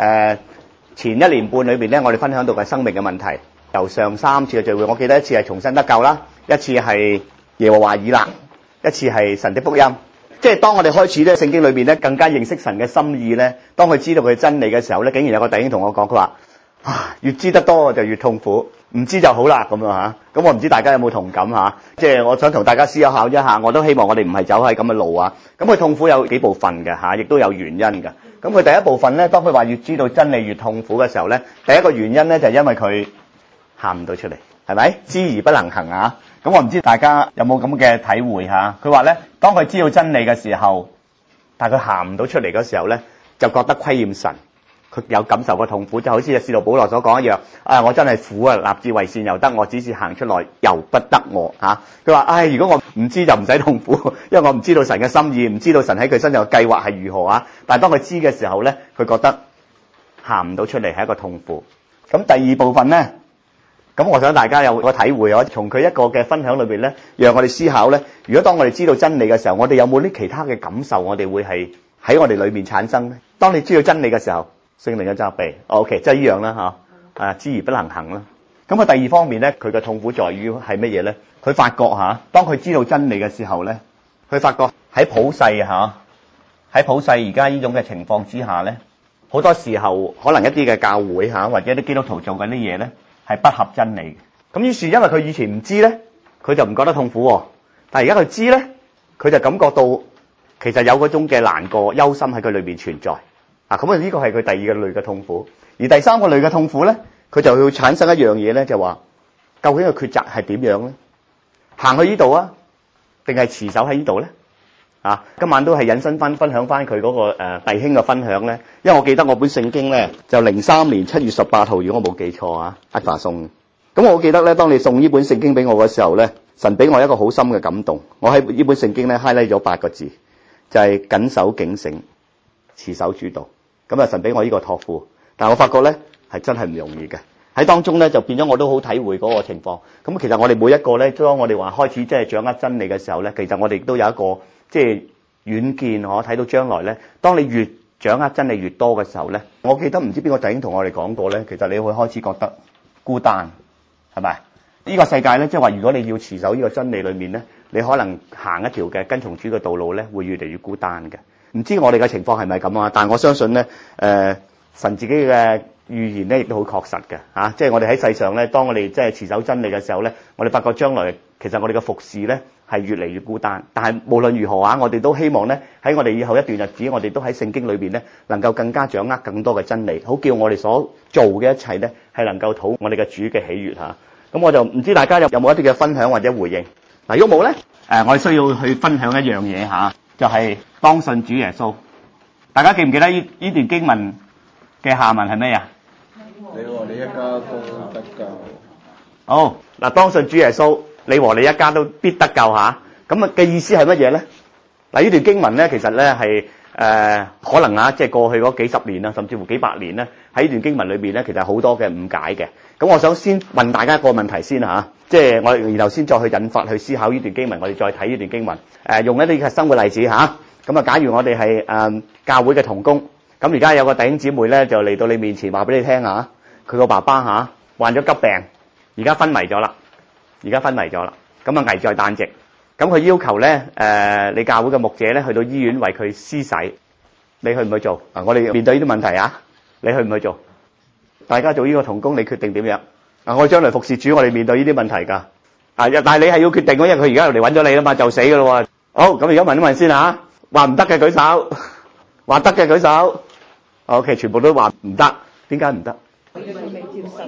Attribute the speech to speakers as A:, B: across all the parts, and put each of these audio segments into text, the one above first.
A: 前1年半裏邊咧，我哋分享到嘅生命嘅問題，由上3次嘅聚會，我記得一次係重新得救啦，一次係耶和華以勒，一次係神的福音。即係當我哋開始咧聖經裏邊咧更加認識神嘅心意咧，當佢知道佢真理嘅時候咧，竟然有個弟兄同我講，佢話越知得多就越痛苦，唔知就好啦咁啊嚇。咁我唔知大家有冇同感嚇？即係我想同大家思考一下，我都希望我哋唔係走喺咁嘅路啊。咁佢痛苦有幾部分嘅嚇，亦都有原因嘅。咁佢第一部分咧，當佢話越知道真理越痛苦嘅時候咧，第一個原因咧就係因為佢喊唔到出嚟，係咪？知而不能行啊！咁我唔知大家有冇咁嘅體會嚇？佢話咧，當佢知道真理嘅時候，但係佢行唔到出嚟嘅時候咧，就覺得虧欠神，佢有感受個痛苦，就好似使徒保羅所講一樣。我真係苦啊！立志為善由得我，只是行出來由不得我嚇。佢話：如果我唔知就唔使痛苦，因為我唔知道神嘅心意，唔知道神喺佢身上嘅計劃係如何啊。但係當佢知嘅時候咧，佢覺得行唔到出嚟係一個痛苦。咁第二部分咧。咁我想大家有個體會，我從佢一個嘅分享裏邊咧，讓我哋思考咧。如果當我哋知道真理嘅時候，我哋有冇啲其他嘅感受？我哋會係喺我哋裏面產生咧。當你知道真理嘅時候，聖靈嘅責備 ，OK，即係依樣啦嚇，知而不能行啦。咁第二方面咧，佢嘅痛苦在於係乜嘢咧？佢發覺當佢知道真理嘅時候咧，佢發覺喺普世喺普世而家呢種嘅情況之下咧，好多時候可能一啲嘅教會或者啲基督徒做緊啲嘢咧，係不合真理嘅。咁於是因為佢以前唔知咧，佢就唔覺得痛苦喎。但係而家佢知咧，佢就感覺到其實有嗰種嘅難過、憂心喺佢裏邊存在。咁呢個係佢第二個類嘅痛苦。而第三個類嘅痛苦咧，佢就會產生一樣嘢咧，就話究竟個抉擇係點樣咧？行去呢度啊，定係持守喺呢度咧？今晚都係引申分享翻佢嗰個弟兄嘅分享咧，因為我記得我本聖經咧就03年7月18號，如果我冇記錯阿爸送。咁我記得咧，當你送呢本聖經俾我嘅時候咧，神俾我一個好深嘅感動。我喺呢本聖經咧 highlight 咗8個字，就係謹守警醒，持守主道。咁神俾我呢個託付，但係我發覺咧係真係唔容易嘅。喺當中咧就變咗我都好體會嗰個情況。咁其實我哋每一個咧，當我哋話開始即係掌握真理嘅時候咧，其實我哋都有一個即係遠見，我睇到將來咧，當你越掌握真理越多嘅時候咧，我記得唔知邊個弟兄同我哋講過咧，其實你會開始覺得孤單，係咪？呢個世界咧，即係話如果你要持守呢個真理裏面咧，你可能行一條嘅跟從主嘅道路咧，會越嚟越孤單嘅。唔知我哋嘅情況係咪咁啊？但係我相信咧，神自己嘅預言咧，亦都好確實嘅，即係我哋喺世上咧，當我哋即係持守真理嘅時候咧，我哋發覺將來其實我哋嘅服侍咧係越嚟越孤單。但係無論如何我哋都希望咧喺我哋以後一段日子，我哋都喺聖經裏邊咧能夠更加掌握更多嘅真理，好叫我哋所做嘅一切咧係能夠討我哋嘅主嘅喜悅嚇。咁我就唔知大家有冇一啲嘅分享或者回應。嗱，如果冇咧，我哋需要去分享一樣嘢嚇，就係當信主耶穌。大家記唔記得呢段經文嘅下文係咩啊？
B: 你和你一家都得救。
A: 好嗱，當信主耶穌，你和你一家都必得救嚇。咁嘅意思係乜嘢咧？嗱，呢段經文咧，其實咧係可能即係過去嗰幾十年啦，甚至乎幾百年咧，喺呢段經文裏邊咧，其實好多嘅誤解嘅。咁我想先問大家一個問題先嚇，即係我然後先再去引發去思考呢段經文，我哋再睇呢段經文。用一啲嘅生活例子嚇。咁假如我哋係教會嘅同工，咁而家有個弟兄姊妹咧就嚟到你面前話俾你聽嚇，佢個爸爸患咗急病，而家昏迷咗啦，咁危在旦夕。咁佢要求咧你教會嘅牧者咧去到醫院為佢施洗，你去唔去做？我哋面對呢啲問題你去唔去做？大家做呢個同工，你決定點樣？我哋將來服侍主，我哋面對呢啲問題㗎。但係你係要決定，因為佢而家又嚟揾咗你啦嘛，就死㗎咯喎。好，咁而家問一問先嚇，話唔得嘅舉手，話得嘅舉手。OK， 全部都話唔得，點解唔得？
C: 佢未接受，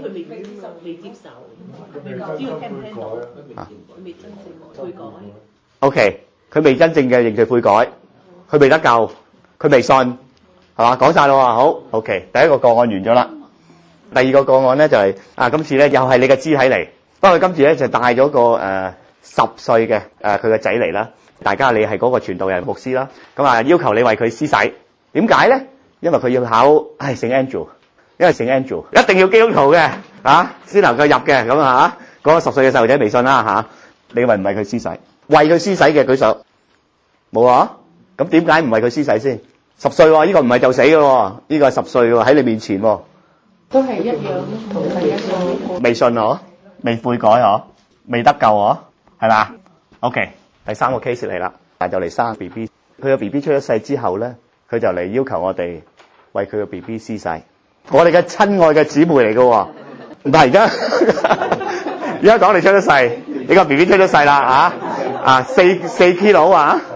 C: 知道聽唔聽到？佢未真正悔改。
A: OK， 佢未真正嘅認罪悔改，佢未得救，佢未信，係嘛？講晒啦喎，好 OK。第一個個案完咗啦，第二個個案咧就係今次咧又係你嘅肢體嚟，不過今次咧就帶咗個10歲嘅佢嘅仔嚟啦。大家你係嗰個傳道人牧師啦，咁要求你為佢施洗，點解咧？因為佢要考聖 Andrew， 因為聖 Andrew 一定要基督徒嘅先能夠入嘅，咁嗰個10歲嘅細路仔未信啦你為唔為佢施洗？為佢施洗嘅舉手，冇啊？咁點解唔為佢施洗先？ 10歲喎，呢個唔係就死嘅喎，呢個係10歲喎，喺你面前喎。
C: 都係一樣同第一個。
A: 未信嗬，未悔改嗬，未得救嗬，係嘛 ？OK，第3個 case 嚟啦，但就嚟生 BB， 佢個 BB 出咗世之後咧，佢就嚟要求我哋為佢個 BB 施洗。我哋嘅親愛嘅姊妹嚟嘅喎，唔係而家講你出咗世，你個 BB 出咗世啦4 kilo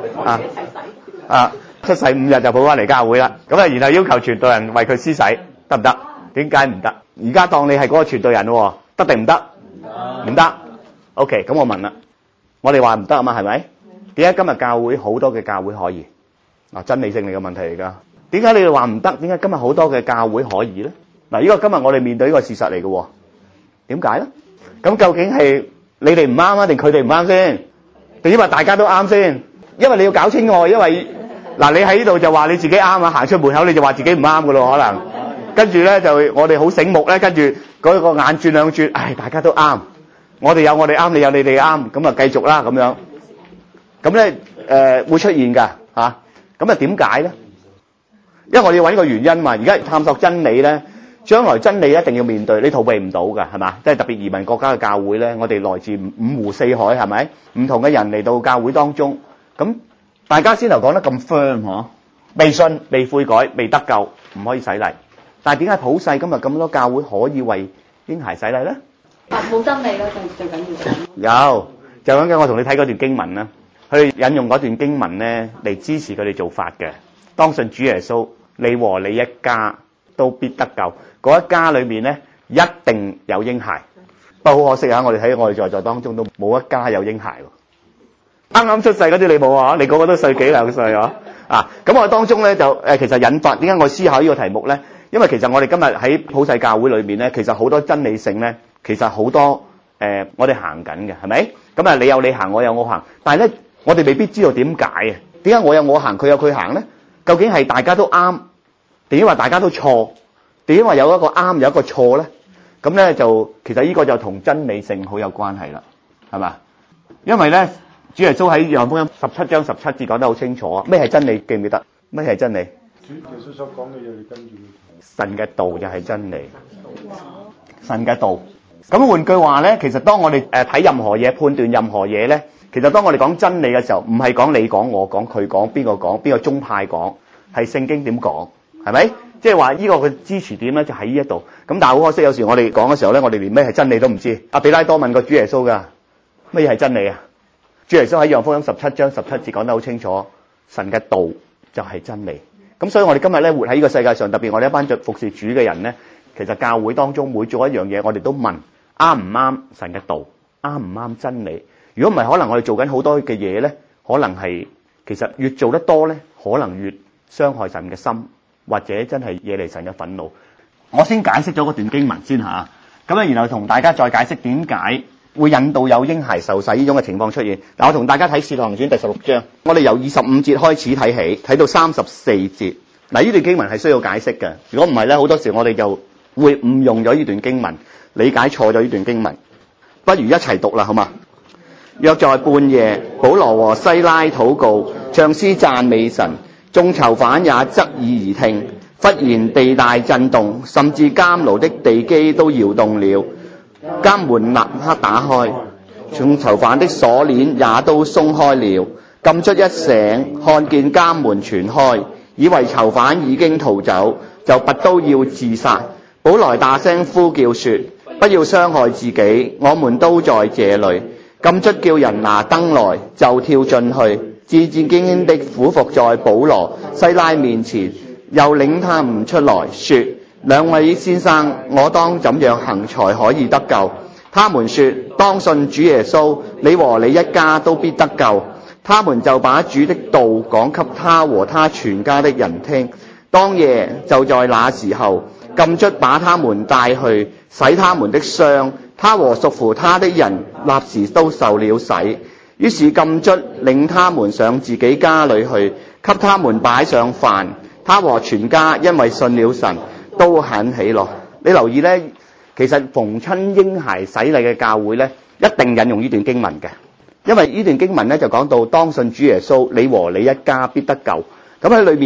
A: 出世5日就抱翻嚟教會啦。咁啊，然後要求傳道人為佢施洗，得唔得？點解唔得？而家當你係嗰個傳道人喎，得定唔得？唔得。OK， 咁我問啦，我哋話唔得啊嘛，係咪？點解今日教會好多嘅教會可以？真理性嚟嘅問題嚟㗎。點解你哋話唔得？點解今日好多嘅教會可以咧？呢個今日我哋面對呢個事實嚟嘅喎。點解咧？咁究竟係你哋唔啱啊，定佢哋唔啱先？定因為大家都啱先？因為你要搞清楚，因為你喺呢度就話你自己啱啊，行出門口你就話自己唔啱㗎咯，可能。跟住咧就我哋好醒目咧，跟住嗰個眼轉兩轉，大家都啱，我哋有我哋啱，你有你哋啱，咁啊繼續啦咁樣。咁咧會出現㗎嚇，咁啊點解咧？因為我哋要揾個原因嘛。而家探索真理咧，將來真理一定要面對，你逃避唔到㗎，係嘛？即係特別移民國家嘅教會咧，我哋來自五湖四海，係咪？唔同嘅人嚟到教會當中，咁大家先頭講得咁 firm 嗬，未信、未悔改、未得救，唔可以洗禮。但係點解普世今日咁多教會可以為嬰孩洗禮咧？
C: 冇真理啦，最緊要。
A: 有，就咁嘅。我同你睇嗰段經文啦，佢引用嗰段經文咧嚟支持佢哋做法嘅。當信主耶穌，你和你一家都必得救。嗰一家裏面咧一定有嬰孩。不過好可惜啊，我哋睇我哋在座當中都冇一家有嬰孩喎。啱啱出世嗰啲你冇啊？你個個都歲幾兩歲啊？咁我當中咧就其實引發點解我思考呢個題目咧？因為其實我哋今日喺普世教會裏面咧，其實好多真理性咧，其實好多我哋行緊嘅，係咪？咁你有你行，我有我行，但係咧我哋未必知道點解啊？點解我有我行，佢有佢行咧？究竟係大家都啱，定話大家都錯？定話有一個啱，有一個錯咧？咁咧就其實呢個就同真理性好有關係啦，係嘛？因為咧主耶穌喺約翰福音17章17節講得好清楚，咩係真理？記唔記得？咩係真理？
B: 主耶穌所講嘅嘢，你跟住佢。
A: 神嘅道就係真理，神嘅道。咁換句話咧，其實當我哋睇任何嘢、判斷任何嘢咧，其實當我哋講真理嘅時候，唔係講你講我講佢講邊個宗派講，係聖經點講，係咪？即係話呢個嘅支持點咧就喺呢一度。咁但係好可惜，有時我哋講嘅時候咧，我哋連咩係真理都唔知。阿彼拉多問過主耶穌㗎，乜嘢係真理啊？主耶穌喺約翰福音17章17節講得好清楚，神嘅道就係真理。咁所以我哋今日咧活喺呢個世界上，特別我哋一班服侍主嘅人咧，其實教會當中每做一樣嘢，我哋都問啱唔啱神嘅道，啱唔啱真理。如果唔係，可能我哋做緊好多嘅嘢咧，可能係其實越做得多咧，可能越傷害神嘅心，或者真係惹嚟神嘅憤怒。我先解釋咗嗰段經文先嚇，咁咧然後同大家再解釋點解會引導有嬰孩受洗呢種嘅情況出現。嗱，我同大家睇《使徒行傳》第16章，我哋由25節開始睇起，睇到34節。嗱，呢段經文係需要解釋嘅。如果唔係咧，好多時我哋就會誤用咗呢段經文，理解錯咗呢段經文。不如一齊讀啦，好嘛？約在半夜，保羅和西拉禱告，唱詩讚美神，眾囚犯也側耳而聽。忽然地大震動，甚至監牢的地基都搖動了。監門立刻打開，眾囚犯的鎖鏈也都鬆開了。禁卒一醒，看見監門全開，以為囚犯已經逃走，就拔刀要自殺。保羅大聲呼叫說：不要傷害自己，我們都在這裏。禁卒叫人拿燈來，就跳進去，戰戰兢兢的俯伏在保羅、西拉面前，又領他們出來，說：兩位先生，我當怎樣行才可以得救？他們說：當信主耶穌，你和你一家都必得救。他們就把主的道講給他和他全家的人聽。當夜就在那時候，禁卒把他們帶去洗他們的傷，他和屬乎他的人立時都受了洗。於是禁卒領他們上自己家裏去，給他們擺上飯。他和全家因為信了神，都很喜樂。你留意呢，其實逢親嬰孩洗禮嘅教會呢，一定引用呢段經文嘅，因為呢段經文呢就講到當信主耶穌，你和你一家必得救。咁喺裏面呢，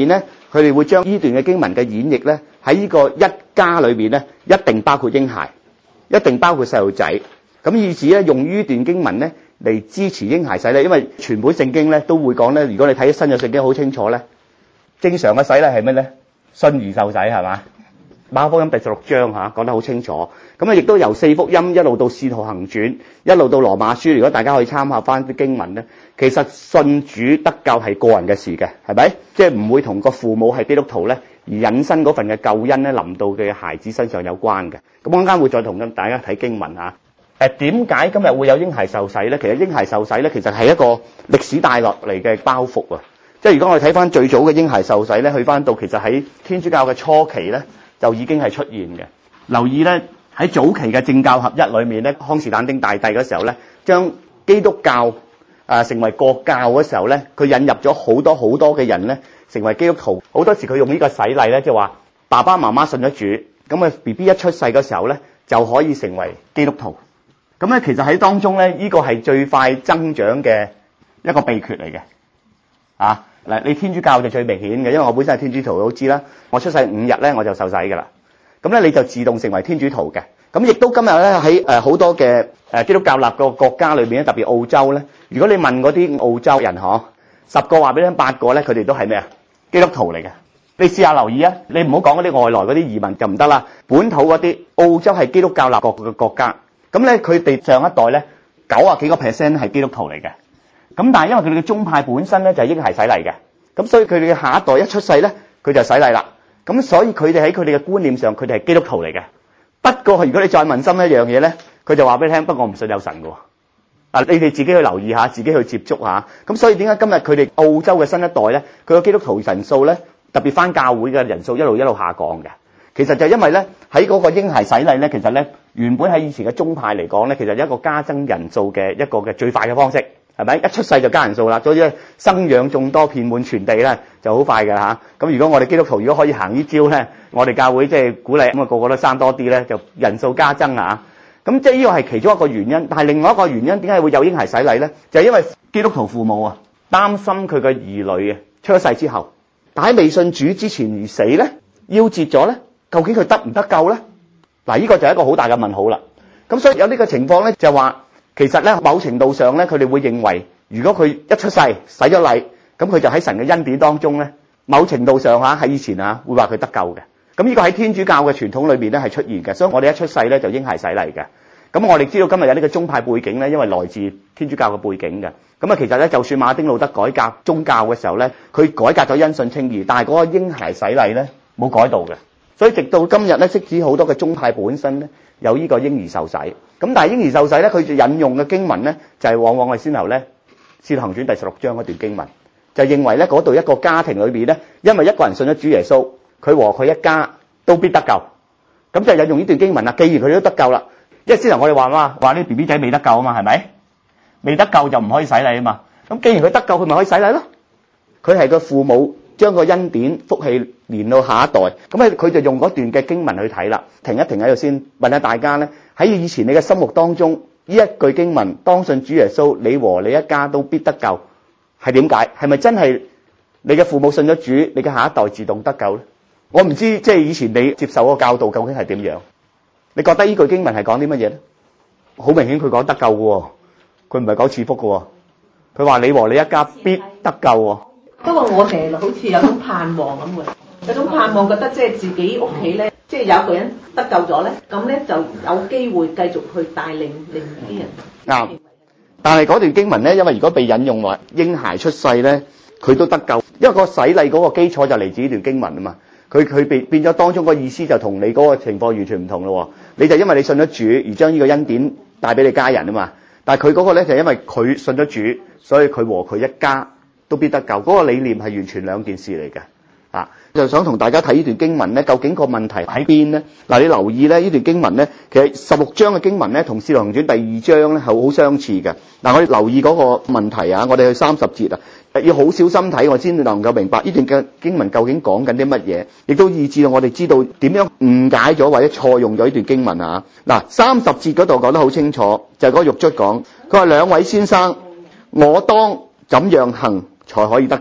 A: 佢哋會將呢段嘅經文嘅演繹咧，喺呢個一家裏邊咧，一定包括嬰孩，一定包括細路仔。咁以至咧，用呢段經文咧嚟支持嬰孩洗禮，因為全本聖經咧都會講咧，如果你睇新約聖經好清楚咧，正常嘅洗禮係咩咧？信而受洗係嘛？馬可福音第16章講得好清楚。咁啊，亦都由四福音一路到使徒行傳，一路到羅馬書。如果大家可以參考翻啲經文咧，其實信主得救係個人嘅事嘅，係咪？即係唔會同個父母係基督徒咧而引申嗰份嘅救恩咧臨到佢嘅孩子身上有關嘅。咁陣間會再同大家睇經文嚇。點解今日會有嬰孩受洗咧？其實嬰孩受洗咧，其實係一個歷史帶落嚟嘅包袱啊！即係如果我哋睇翻最早嘅嬰孩受洗咧，去翻到其實喺天主教嘅初期咧，就已經係出現嘅。留意咧，喺早期嘅政教合一裏面咧，康士坦丁大帝嗰時候咧，將基督教成為國教嗰時候咧，佢引入咗好多嘅人咧成為基督徒。好多時佢用呢個洗禮咧，就話爸爸媽媽信咗主，咁啊 BB 一出世嘅時候咧就可以成為基督徒。咁咧其實喺當中咧，呢個係最快增長嘅一個秘訣嚟嘅。嗱，你天主教就最明顯嘅，因為我本身係天主徒都知啦。我出世5日咧我就受洗㗎啦。咁咧你就自動成為天主徒嘅。咁亦都今日咧喺好多嘅基督教立個國家裏邊咧，特別澳洲咧，如果你問嗰啲澳洲人10個話俾你聽8個咧，佢哋都係咩啊？基督徒嚟嘅。你試下留意啊，你唔好講嗰啲外來嗰啲移民就唔得啦。本土嗰啲澳洲係基督教立國嘅國家，咁咧佢哋上一代咧90幾個% 係基督徒嚟嘅。咁但係因為佢哋嘅宗派本身咧就係嬰孩洗禮嘅，咁所以佢哋嘅下一代一出世咧，佢就洗禮啦。咁所以佢哋喺佢哋嘅觀念上，佢哋係基督徒嚟嘅。不過如果你再問深一樣嘢咧，佢就話俾你聽，不過我唔信有神嘅。你哋自己去留意下，自己去接觸下。咁所以點解今日佢哋澳洲嘅新一代咧，佢嘅基督徒人數咧，特別返教會嘅人數一路下降嘅。其實就係因為咧喺嗰個嬰孩洗禮咧，其實咧原本喺以前嘅宗派嚟講咧，其實一個加增人數嘅一個嘅最快嘅方式。係咪一出世就加人數啦？所以生養眾多，遍滿全地咧，就好快㗎嚇。咁如果我哋基督徒如果可以行呢招咧，我哋教會即係鼓勵咁啊，個個都生多啲咧，就人數加增啊。咁即係呢個係其中一個原因。但係另外一個原因點解會有嬰孩洗禮咧？就係因為基督徒父母啊，擔心佢嘅兒女啊出咗世之後，但喺未信主之前而死咧，夭折咗咧，究竟佢得唔得救咧？嗱，呢個就係一個好大嘅問號啦。咁所以有呢個情況咧，就係話。其實咧，某程度上咧，佢哋會認為，如果佢一出世洗咗禮，咁佢就喺神嘅恩典當中咧，某程度上喺以前會話佢得救嘅。咁呢個喺天主教嘅傳統裏面咧係出現嘅，所以我哋一出世咧就嬰孩洗禮嘅。咁我哋知道今日有呢個宗派背景咧，因為來自天主教嘅背景嘅。咁啊，其實咧，就算馬丁路德改革宗教嘅時候咧，佢改革咗因信稱義，但係嗰個嬰孩洗禮咧冇改到嘅。所以直到今日咧，即使好多嘅宗派本身咧有呢個嬰兒受洗，咁但係嬰兒受洗咧，佢就引用嘅經文咧就係往往係先頭咧《使徒行傳》第16章嗰段經文，就認為咧嗰度一個家庭裏邊咧，因為一個人信咗主耶穌，佢和佢一家都必得救，咁就引用呢段經文啦。既然佢都得救啦，因為先頭我哋話啲 BB 仔未得救啊嘛，係咪？未得救就唔可以洗禮啊嘛。咁既然佢得救，佢咪可以洗禮咯？佢係個父母。將個恩典福氣連到下一代，咁佢就用嗰段嘅經文去睇啦。停一停喺度先，問下大家咧，喺以前你嘅心目當中，呢一句經文，當信主耶穌，你和你一家都必得救，係點解？係咪真係你嘅父母信咗主，你嘅下一代自動得救咧？我唔知，即係以前你接受嗰個教導究竟係點樣？你覺得呢句經文係講啲乜嘢咧？好明顯佢講得救嘅喎，佢唔係講賜福嘅喎，佢話你和你一家必得救喎。
C: 不過我哋好似有種盼望咁嘅，有種盼望覺得即係自己屋企咧，即係有一個人得救咗咧，咁咧就有機會繼續去帶領另啲人。
A: 啱，但係嗰段經文咧，因為如果被引用話嬰孩出世咧，佢都得救，因為個洗禮嗰個基礎就嚟自呢段經文啊嘛。佢變咗當中個意思就同你嗰個情況完全唔同咯。你就因為你信咗主而將呢個恩典帶俾你家人啊嘛，但係佢嗰個咧就因為佢信咗主，所以佢和佢一家都必得救，嗰個理念係完全兩件事嚟嘅。就想同大家睇呢段經文咧，究竟個問題喺邊咧？嗱，你留意咧，呢段經文咧，其實16章嘅經文咧，同《使徒行傳》第2章咧係好相似嘅。嗱，我哋留意嗰個問題啊，我哋去30節啊，要好小心睇，我先能夠明白呢段嘅經文究竟講緊啲乜嘢，亦都以致到我哋知道點樣誤解咗或者錯用咗呢段經文啊。嗱，30節嗰度講得好清楚，就係嗰個獄卒講，佢話兩位先生，我當怎樣行才可以得救？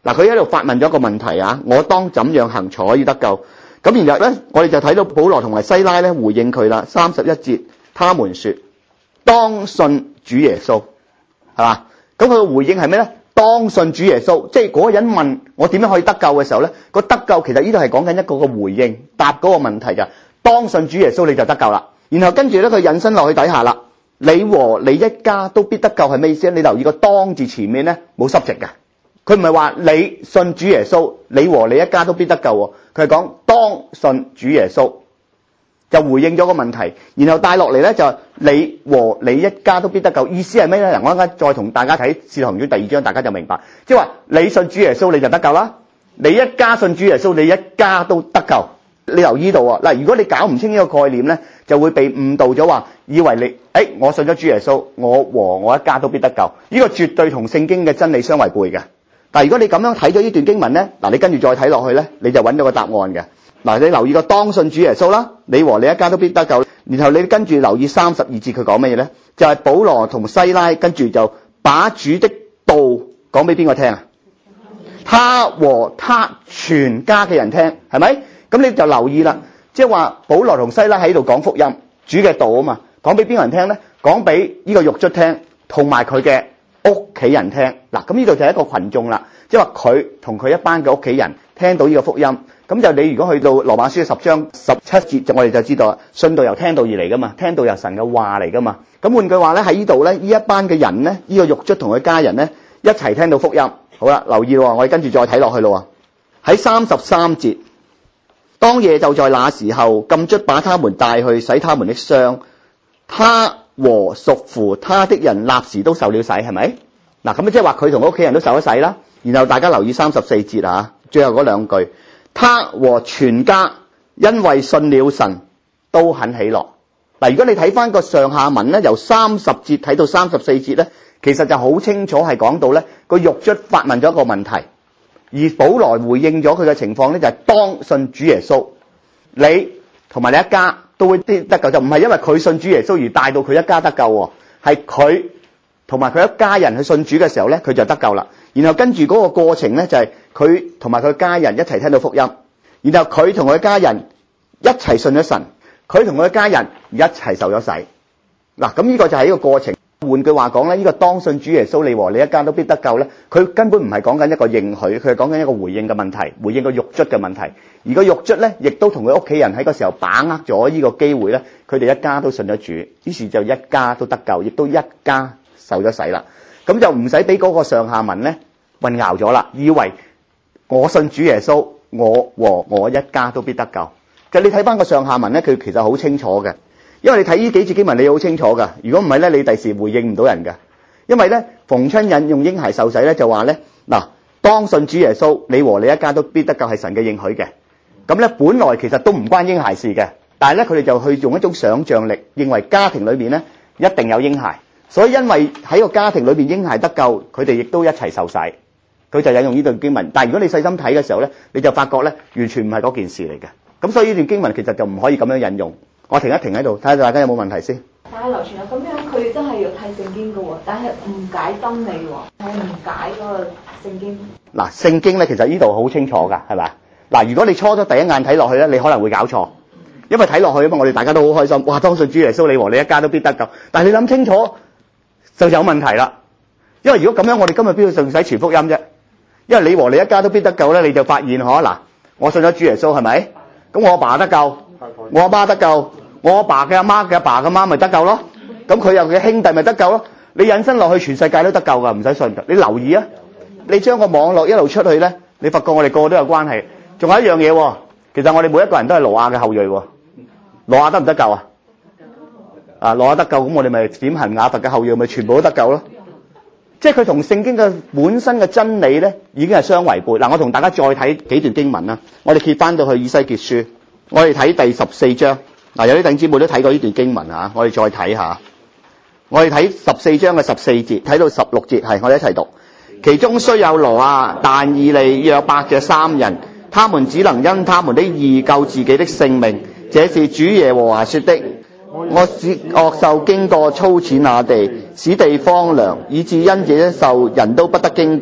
A: 嗱，佢喺度發問咗一個問題啊，我當怎樣行才可以得救？咁然後咧，我哋就睇到保羅同埋西拉咧回應佢啦。31節，他們說當信主耶穌，係嘛？咁佢嘅回應係咩咧？當信主耶穌，即係嗰個人問我點樣可以得救嘅時候咧，個得救其實呢度係講緊一個嘅回應，答嗰個問題就係當信主耶穌你就得救啦。然後跟住咧佢引申落去底下啦，你和你一家都必得救係咩意思咧？你留意個當字前面咧冇濕直嘅，佢唔係話你信主耶穌，你和你一家都必得救喎，佢係講當信主耶穌，就回應咗個問題，然後帶落嚟咧就係你和你一家都必得救，意思係咩咧？我一陣再同大家睇《使徒行傳》第2章，大家就明白，即係話你信主耶穌你就得救啦，你一家信主耶穌你一家都得救。你留意到喎，嗱，如果你搞唔清呢個概念咧，就會被誤導咗話，以為你我信咗主耶穌，我和我一家都必得救，呢個絕對同聖經嘅真理相違背嘅。但係如果你咁樣睇咗呢段經文咧，嗱，你跟住再睇落去咧，你就揾到個答案嘅。嗱，你留意個當信主耶穌啦，你和你一家都必得救。然後你跟住留意32節佢講乜嘢咧？就係保羅同西拉跟住就把主的道講俾邊個聽啊？他和他全家嘅人聽，係咪？咁你就留意啦，即係話保羅同西拉喺度講福音，主嘅道啊嘛，講俾邊個人聽咧？講俾呢個獄卒聽，同埋佢嘅屋企人聽。嗱，咁呢度就係一個群眾啦，即係話佢同佢一班嘅屋企人聽到呢個福音。咁就你如果去到羅馬書10章17節，就我哋就知道啦，信道由聽道而嚟噶嘛，聽道由神嘅話嚟噶嘛。咁換句話咧，喺呢度咧，呢一班嘅人咧，呢個獄卒同佢家人咧，一齊聽到福音。好啦，留意咯，我哋跟住再睇落去咯。喺33節。當夜就在那時候，禁卒把他們帶去洗他們的傷，他和屬乎他的人立時都受了洗，係咪？嗱，咁即係話佢同屋企人都受咗洗啦。然後大家留意34節啊，最後嗰兩句，他和全家因為信了神都很喜樂。嗱，如果你睇翻個上下文咧，由30節睇到34節咧，其實就好清楚係講到咧個獄卒發問咗一個問題。而保羅回應咗佢嘅情況咧，就係當信主耶穌，你同埋你一家都會得救，就唔係因為佢信主耶穌而帶到佢一家得救喎，係佢同埋佢一家人去信主嘅時候咧，佢就得救啦。然後跟住嗰個過程咧，就係佢同埋佢家人一齊聽到福音，然後佢同佢家人一齊信咗神，佢同佢家人一齊受咗洗。嗱，咁呢個就係一個過程。換句話講咧，呢個當信主耶穌，你和你一家都必得救咧，佢根本唔係講緊一個應許，佢係講緊一個回應嘅問題，回應個獄卒嘅問題。而個獄卒咧，亦都同佢屋企人喺個時候把握咗呢個機會咧，佢哋一家都信咗主，於是就一家都得救，亦都一家受咗洗啦。咁就唔使俾嗰個上下文咧混淆咗啦，以為我信主耶穌，我和我一家都必得救。其實你睇翻個上下文咧，佢其實好清楚嘅。因為你睇呢幾節經文，你好清楚噶。如果唔係咧，你第時回應唔到人噶。因為咧，逢親引用嬰孩受洗咧，就話咧，嗱，當信主耶穌，你和你一家都必得救，係神嘅應許嘅。咁咧，本來其實都唔關嬰孩事嘅，但係咧，佢哋就去用一種想像力，認為家庭裏面咧一定有嬰孩，所以因為喺個家庭裏面嬰孩得救，佢哋亦都一齊受洗。佢就引用呢段經文。但係如果你細心睇嘅時候咧，你就發覺咧，完全唔係嗰件事嚟嘅。咁所以呢段經文其實就唔可以咁樣引用。我停一停喺度，睇下大家有冇問題先。
D: 但係劉傳啊，咁樣佢哋真係要睇聖經嘅喎，但係誤解真理喎，係誤解嗰個聖經。
A: 嗱，聖經咧其實呢度好清楚㗎，係咪？嗱，如果你初咗第一眼睇落去咧，你可能會搞錯，因為睇落去啊嘛，我哋大家都好開心，哇！當信主耶穌，你和你一家都必得救。但係你諗清楚就有問題啦，因為如果咁樣，我哋今日邊度仲使傳福音啫？因為你和你一家都必得救咧，你就發現嗱，我信咗主耶穌係咪？咁我阿爸得救，我阿媽得救。我阿爸嘅阿媽嘅阿爸嘅媽咪得救咯，咁佢有佢兄弟咪得救咯。你引申落去，全世界都得救噶，唔使信。你留意啊，你將個網絡一路出去咧，你發覺我哋個個都有關係。仲有一樣嘢，其實我哋每一個人都係挪亞嘅後裔。挪亞得唔得救啊？啊，挪亞得救，咁我哋咪點行亞伯嘅後裔，咪全部都得救咯。即係佢同聖經嘅本身嘅真理咧，已經係相違背。嗱，我同大家再睇幾段經文啦。我哋揭翻到去以西結書，我哋睇第14章。嗱，有啲弟兄姊妹都睇過呢段經文嚇，我哋再睇下。我哋睇14章嘅14節，睇到16節，係我哋一齊讀。其中雖有挪亞、但以利、約伯這三人，他們只能因他們的義救自己的性命。這是主耶和華說的。我使惡獸經過粗淺那地，使地荒涼，以致因這一獸人都不得經過。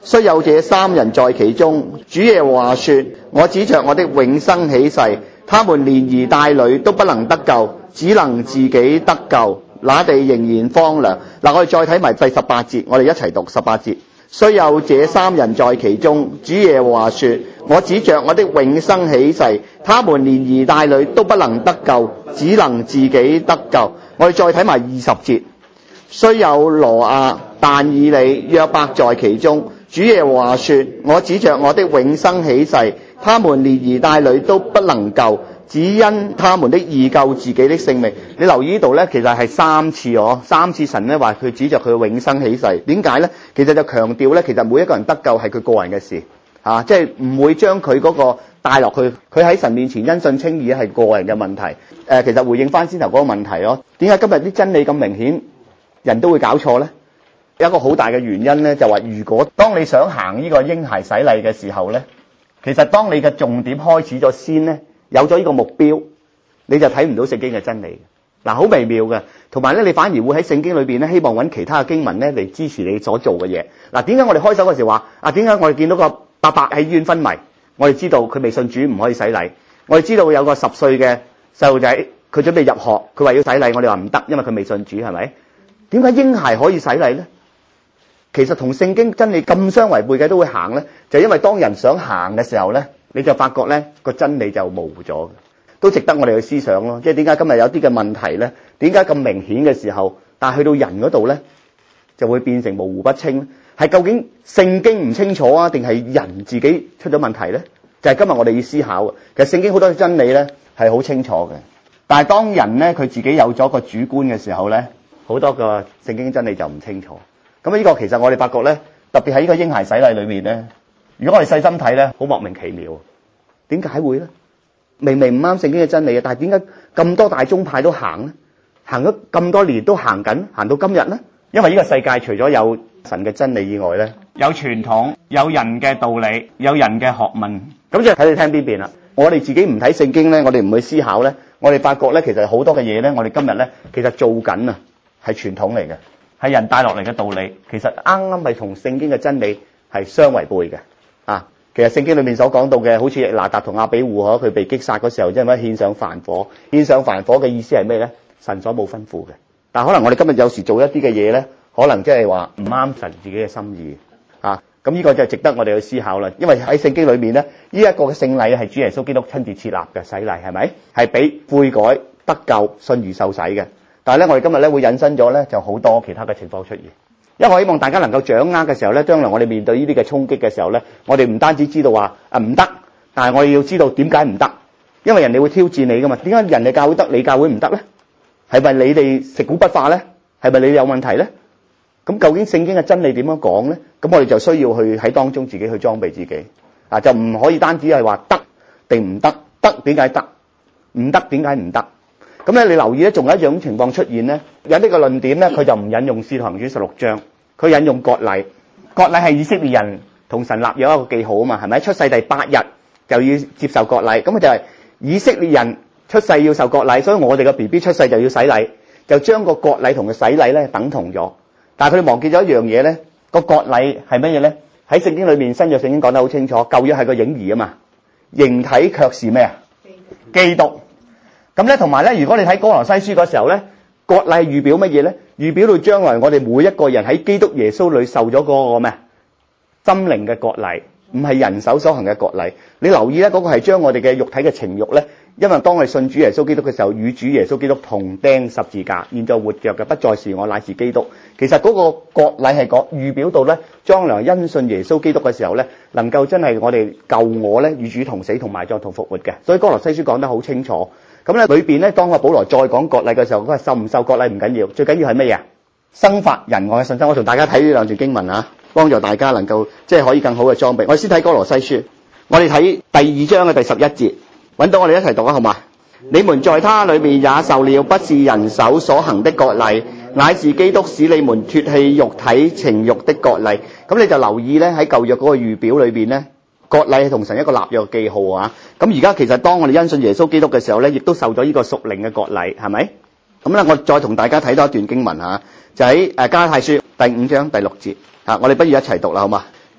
A: 雖有這三人在其中，主耶和華說：我指着我的永生起誓，他們連兒帶女都不能得救，只能自己得救。那地仍然荒涼。嗱，我哋再睇埋第18節，我哋一齊讀18節。雖有這三人在其中，主耶和華說：我指着我的永生起誓，他們連兒帶女都不能得救，只能自己得救。我哋再睇埋20節。雖有羅亞、但以理、約伯在其中，主耶和華說：我指着我的永生起誓，他們連兒帶女都不能救，只因他們的義救自己的性命。你留意呢度呢，其實係3次3次神呢話佢指着佢嘅永生起誓。點解呢？其實就強調呢，其實每一個人得救係佢個人嘅事，即係唔會將佢嗰個帶落去。佢喺神面前因信稱義係個人嘅問題。其實回應翻先頭嗰個問題咯。點解今日啲真理咁明顯，人都會搞錯呢？有一個好大嘅原因呢，就話如果當你想行呢個嬰孩洗禮嘅時候呢，其實當你嘅重點開始咗先呢，有咗呢個目標，你就睇唔到聖經嘅真理。嗱，好微妙嘅。同埋咧，你反而會喺聖經裏邊咧，希望揾其他嘅經文咧嚟支持你所做嘅嘢。嗱，點解我哋開首嘅時候話點解我哋見到個伯伯喺醫院昏迷？我哋知道佢未信主，唔可以洗禮。我哋知道有個10歲嘅細路仔，佢準備入學，佢話要洗禮，我哋話唔得，因為佢未信主，係咪？點解嬰孩可以洗禮咧？其實同聖經真理咁相違背嘅都會行咧，就因為當人想行嘅時候咧，你就發覺咧個真理就模糊咗，都值得我哋去思想咯。即係點解今日有啲嘅問題咧？點解咁明顯嘅時候，但係去到人嗰度咧，就會變成模糊不清？係究竟聖經唔清楚啊，定係人自己出咗問題咧？就係今日我哋要思考嘅。其實聖經好多真理咧係好清楚嘅，但係當人咧佢自己有咗個主觀嘅時候咧，好多個聖經真理就唔清楚。咁呢個其實我哋發覺咧，特別喺呢個嬰孩洗禮裏面咧，如果我哋細心睇咧，好莫名其妙。點解會咧？明明唔啱聖經嘅真理啊，但係點解咁多大宗派都行咧？行咗咁多年都行緊，行到今日咧？因為呢個世界除咗有神嘅真理以外咧，有傳統，有人嘅道理，有人嘅學問。咁就睇你聽邊邊啦。我哋自己唔睇聖經咧，我哋唔去思考咧，我哋發覺咧，其實好多嘅嘢咧，我哋今日咧，其實做緊啊，係傳統嚟嘅。係人帶落嚟嘅道理，其實啱啱係同聖經嘅真理係相違背嘅。其實聖經裏面所講到嘅，好似拿達同亞比戶佢被擊殺嗰時候，因為獻上燔火。獻上燔火嘅意思係咩咧？神所冇吩咐嘅。但係可能我哋今日有時做一啲嘅嘢咧，可能即係話唔啱神自己嘅心意。咁呢個就值得我哋去思考啦。因為喺聖經裏面咧，呢一個嘅聖禮係主耶穌基督親自設立嘅洗禮，係咪？係俾悔改得救信而受洗嘅。但係咧，我哋今日咧會引申咗咧，就好多其他嘅情況出現。因為我希望大家能夠掌握嘅時候咧，將來我哋面對呢啲嘅衝擊嘅時候咧，我哋唔單止知道話唔得，但係我哋要知道點解唔得。因為人哋會挑戰你噶嘛，點解人哋教會得，你教會唔得咧？係咪你哋食古不化咧？係咪你哋有問題咧？咁究竟聖經嘅真理點樣講咧？咁我哋就需要去喺當中自己去裝備自己。就唔可以單止係話得定唔得，得點解得，唔得點解唔得？咁咧，你留意咧，仲有一種情況出現咧，有呢個論點咧，佢就唔引用《使徒行傳》16章，佢引用割禮。割禮係以色列人同神立約一個記號啊嘛，係咪？出世第8日就要接受割禮，咁佢就係以色列人出世要受割禮，所以我哋嘅 BB 出世就要洗禮，就將個割禮同個洗禮咧等同咗。但係佢哋忘記咗一樣嘢咧，個割禮係乜嘢咧？喺聖經裏面，新約聖經講得好清楚，舊約係個影兒啊嘛，形體卻是咩啊？基督。咁咧，同埋咧，如果你睇哥羅西書嗰時候咧，割禮預表乜嘢咧？預表到將來我哋每一個人喺基督耶穌裏受咗嗰個咩？心靈嘅割禮，唔係人手所行嘅割禮。你留意咧，嗰個係將我哋嘅肉體嘅情慾咧，因為當我哋信主耶穌基督嘅時候，與主耶穌基督同釘十字架，現在活着嘅不再是我，乃是基督。其實嗰個割禮係預表到咧，將來因信耶穌基督嘅時候咧，能夠真係我哋救我咧，與主同死同埋葬同復活嘅。所以哥羅西書講得好清楚。咁咧裏邊咧，當個保羅再講割禮嘅時候，佢話受唔受割禮唔緊要，最緊要係乜嘢？生發仁愛嘅信心。我同大家睇呢兩段經文啊，幫助大家能夠即係可以更好嘅裝備。我哋先睇哥羅西書，我哋睇第2章嘅第11節，揾到我哋一齊讀啊，好嘛？你們在他裏面也受了不是人手所行的割禮，乃是基督使你們脫棄肉體情慾的割禮。咁你就留意咧，喺舊約嗰個預表裏邊咧，割禮係同神一個立約記號啊。咁而家其實當我哋因信耶穌基督嘅時候咧，亦都受咗呢個屬靈嘅割禮，係咪？咁咧，我再同大家睇多一段經文嚇，就喺加拉太書第5章第6節。我哋不如一齊讀啦，好嘛？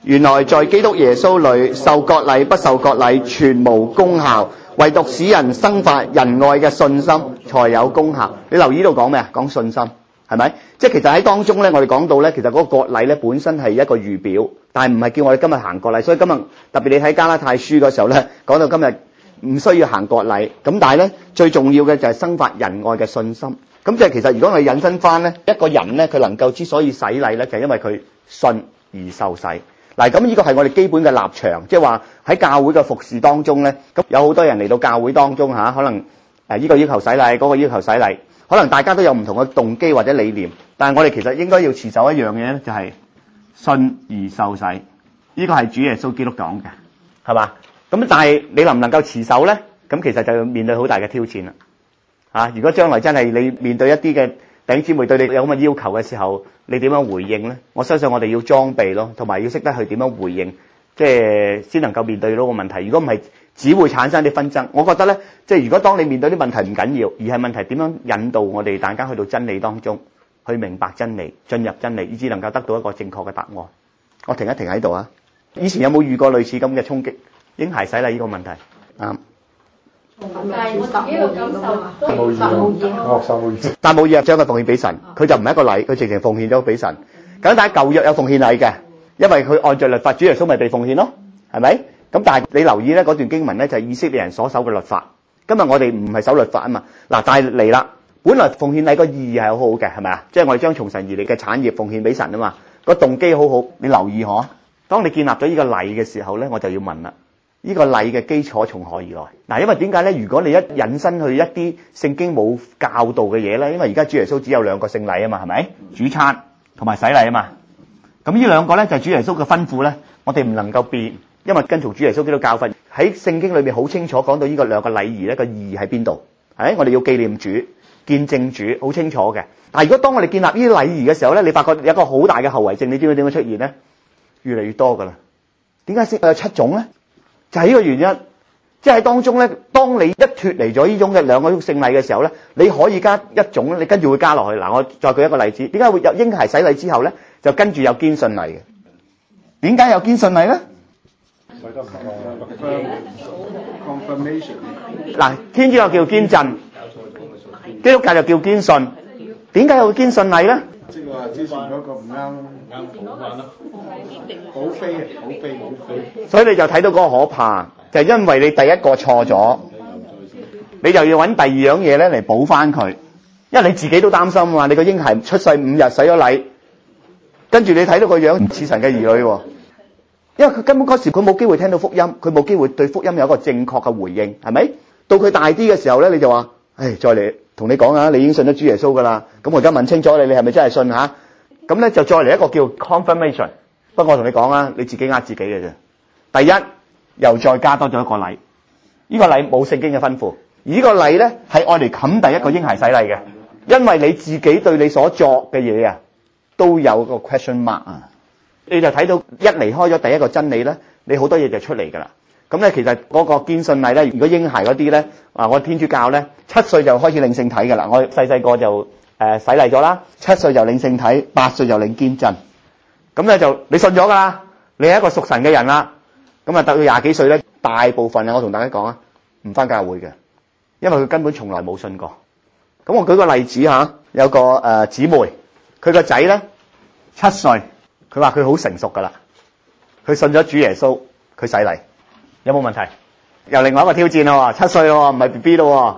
A: 原來在基督耶穌裏受割禮不受割禮全無功效，唯獨使人生發仁愛嘅信心才有功效。你留意到講咩啊？講信心，係咪？即係其實喺當中咧，我哋講到咧，其實嗰個割禮咧本身係一個預表，但係唔係叫我哋今日行割禮。所以今日特別你睇加拉太書嗰時候咧，講到今日唔需要行割禮。咁但係咧最重要嘅就係生發仁愛嘅信心。咁即係其實如果我哋引申翻咧，一個人咧佢能夠之所以洗禮咧，就係因為佢信而受洗。嗱，咁呢個係我哋基本嘅立場，即係話喺教會嘅服侍當中咧，咁有好多人嚟到教會當中可能呢個要求洗禮，嗰個要求洗禮，可能大家都有唔同嘅動機或者理念，但係我哋其實應該要持守一樣嘢咧，就係信而受洗。呢個係主耶穌基督講嘅，係嘛？咁但係你能唔能夠持守咧？咁其實就要面對好大嘅挑戰啦。如果將來真係你面對一啲嘅弟兄姊妹對你有咁嘅要求嘅時候，你點樣回應咧？我相信我哋要裝備咯，同埋要識得去點樣回應，即係先能夠面對到個問題。如果唔係，只會產生啲紛爭。我覺得咧，即係如果當你面對啲問題唔緊要，而係問題點樣引導我哋大家去到真理當中，去明白真理，進入真理，以至能夠得到一個正確嘅答案。我停一停喺度啊！以前有冇遇過類似咁嘅衝擊？嬰孩洗禮呢個問題啱。
D: 但係我自己嘅感受都
B: 冇意啊，學生冇意。
A: 但冇意將佢奉獻俾神，佢就唔係一個禮，佢直情奉獻咗俾神。咁但係舊約有奉獻禮嘅，因為佢按照律法，主耶穌咪被奉獻咯，係咪？咁但係你留意咧，嗰段經文咧就係以色列人所守嘅律法。今日我哋唔係守律法啊嘛。嗱，但係嚟啦，本來奉獻禮個意義係好好嘅，係咪啊？即係我哋將從神而嚟嘅產業奉獻俾神啊嘛。個動機好好，你留意嗬。當你建立咗呢個禮嘅時候咧，我就要問啦。呢個禮嘅基礎從何而來？嗱，因為點解咧？如果你一引申去一啲聖經冇教導嘅嘢咧，因為而家主耶穌只有兩個聖禮啊嘛，係咪？主餐同埋洗禮啊嘛。咁呢兩個咧就係主耶穌嘅吩咐咧，我哋唔能夠變，因為跟從主耶穌基督教訓喺聖經裏面好清楚講到呢個兩個禮儀咧個意義喺邊度？係我哋要紀念主、見證主，好清楚嘅。但係如果當我哋建立呢啲禮儀嘅時候咧，你發覺有一個好大嘅後遺症，你知唔知點樣出現咧？越嚟越多噶啦。點解先有7種咧？就係呢個原因，即係喺當中咧，當你一脫離咗呢種嘅兩個聖禮嘅時候咧，你可以加一種，你跟住會加落去。嗱，我再舉一個例子，點解會有嬰孩洗禮之後咧，就跟住有堅信禮嘅？點解有堅信禮咧？嗱，天主教叫堅振，基督教就叫堅信。點解有堅信禮咧？
B: 即係話之前嗰個唔啱咯，好飛。
A: 所以你就睇到嗰個可怕，就係因為你第一個錯咗，你就要揾第二樣嘢咧嚟補翻佢，因為你自己都擔心啊嘛。你個嬰孩出世5日洗咗禮，跟住你睇到個樣唔似神嘅兒女喎，因為佢根本嗰時佢冇機會聽到福音，佢冇機會對福音有一個正確嘅回應，係咪？到佢大啲嘅時候咧，你就話，唉，再嚟同你講啊，你已經信咗主耶穌噶啦，咁我而家問清楚你係咪真係信吓？咁咧就再嚟一個叫 confirmation。不過我同你講啊，你自己呃自己嘅啫。第一，又再加多咗一個禮，呢個禮冇聖經嘅吩咐，而呢個禮咧係愛嚟冚第一個嬰孩洗禮嘅，因為你自己對你所作嘅嘢啊都有個 question mark 啊，你就睇到一離開咗第一個真理咧，你好多嘢就出嚟噶啦。咁咧其實嗰個堅信禮咧，如果嬰孩嗰啲咧，我天主教咧7歲就開始領聖體噶啦，我細個就洗禮咗啦，7歲就領聖體，8歲就領堅振。咁咧就你信咗噶啦，你係一個屬神嘅人啦。咁啊，到20幾歲咧，大部分我同大家講啊，唔返教會嘅，因為佢根本從來冇信過。咁我舉個例子吓，有個姊妹，佢個仔咧7歲，佢話佢好成熟噶啦，佢信咗主耶穌，佢洗禮，有冇問題？又另外一個挑戰咯，7歲咯，唔係 BB 咯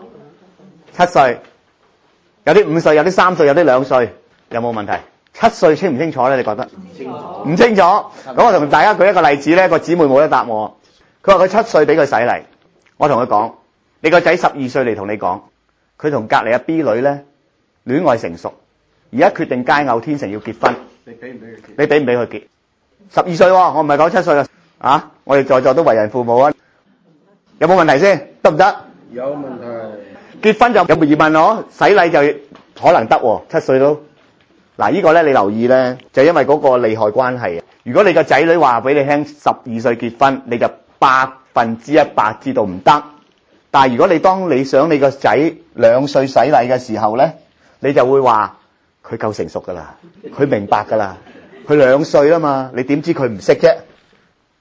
A: ，7歲，有啲5歲，有啲3歲，有啲2歲，有冇問題？7歲清唔清楚咧？你覺得？唔清楚。咁我同大家舉一個例子咧，個姊妹冇得答我。佢話佢7歲俾佢洗禮，我同佢講：你個仔12歲嚟同你講，佢同隔離阿 B 女咧戀愛成熟，而家決定佳偶天成要結婚。你俾唔俾佢結？你俾唔俾佢結？12歲喎，我唔係講7歲啊！我哋在座都為人父母啊，有冇問題先？得唔得？
B: 有問題。
A: 結婚就有冇疑問咯？洗禮就可能得喎，7歲都。嗱，呢個咧你留意咧，就因為嗰個利害關係。如果你個仔女話俾你聽12歲結婚，你就100%知道唔得。但係如果你當你想你個仔2歲洗禮嘅時候咧，你就會話佢夠成熟噶啦，佢明白噶啦，佢2歲啦嘛，你點知佢唔識啫？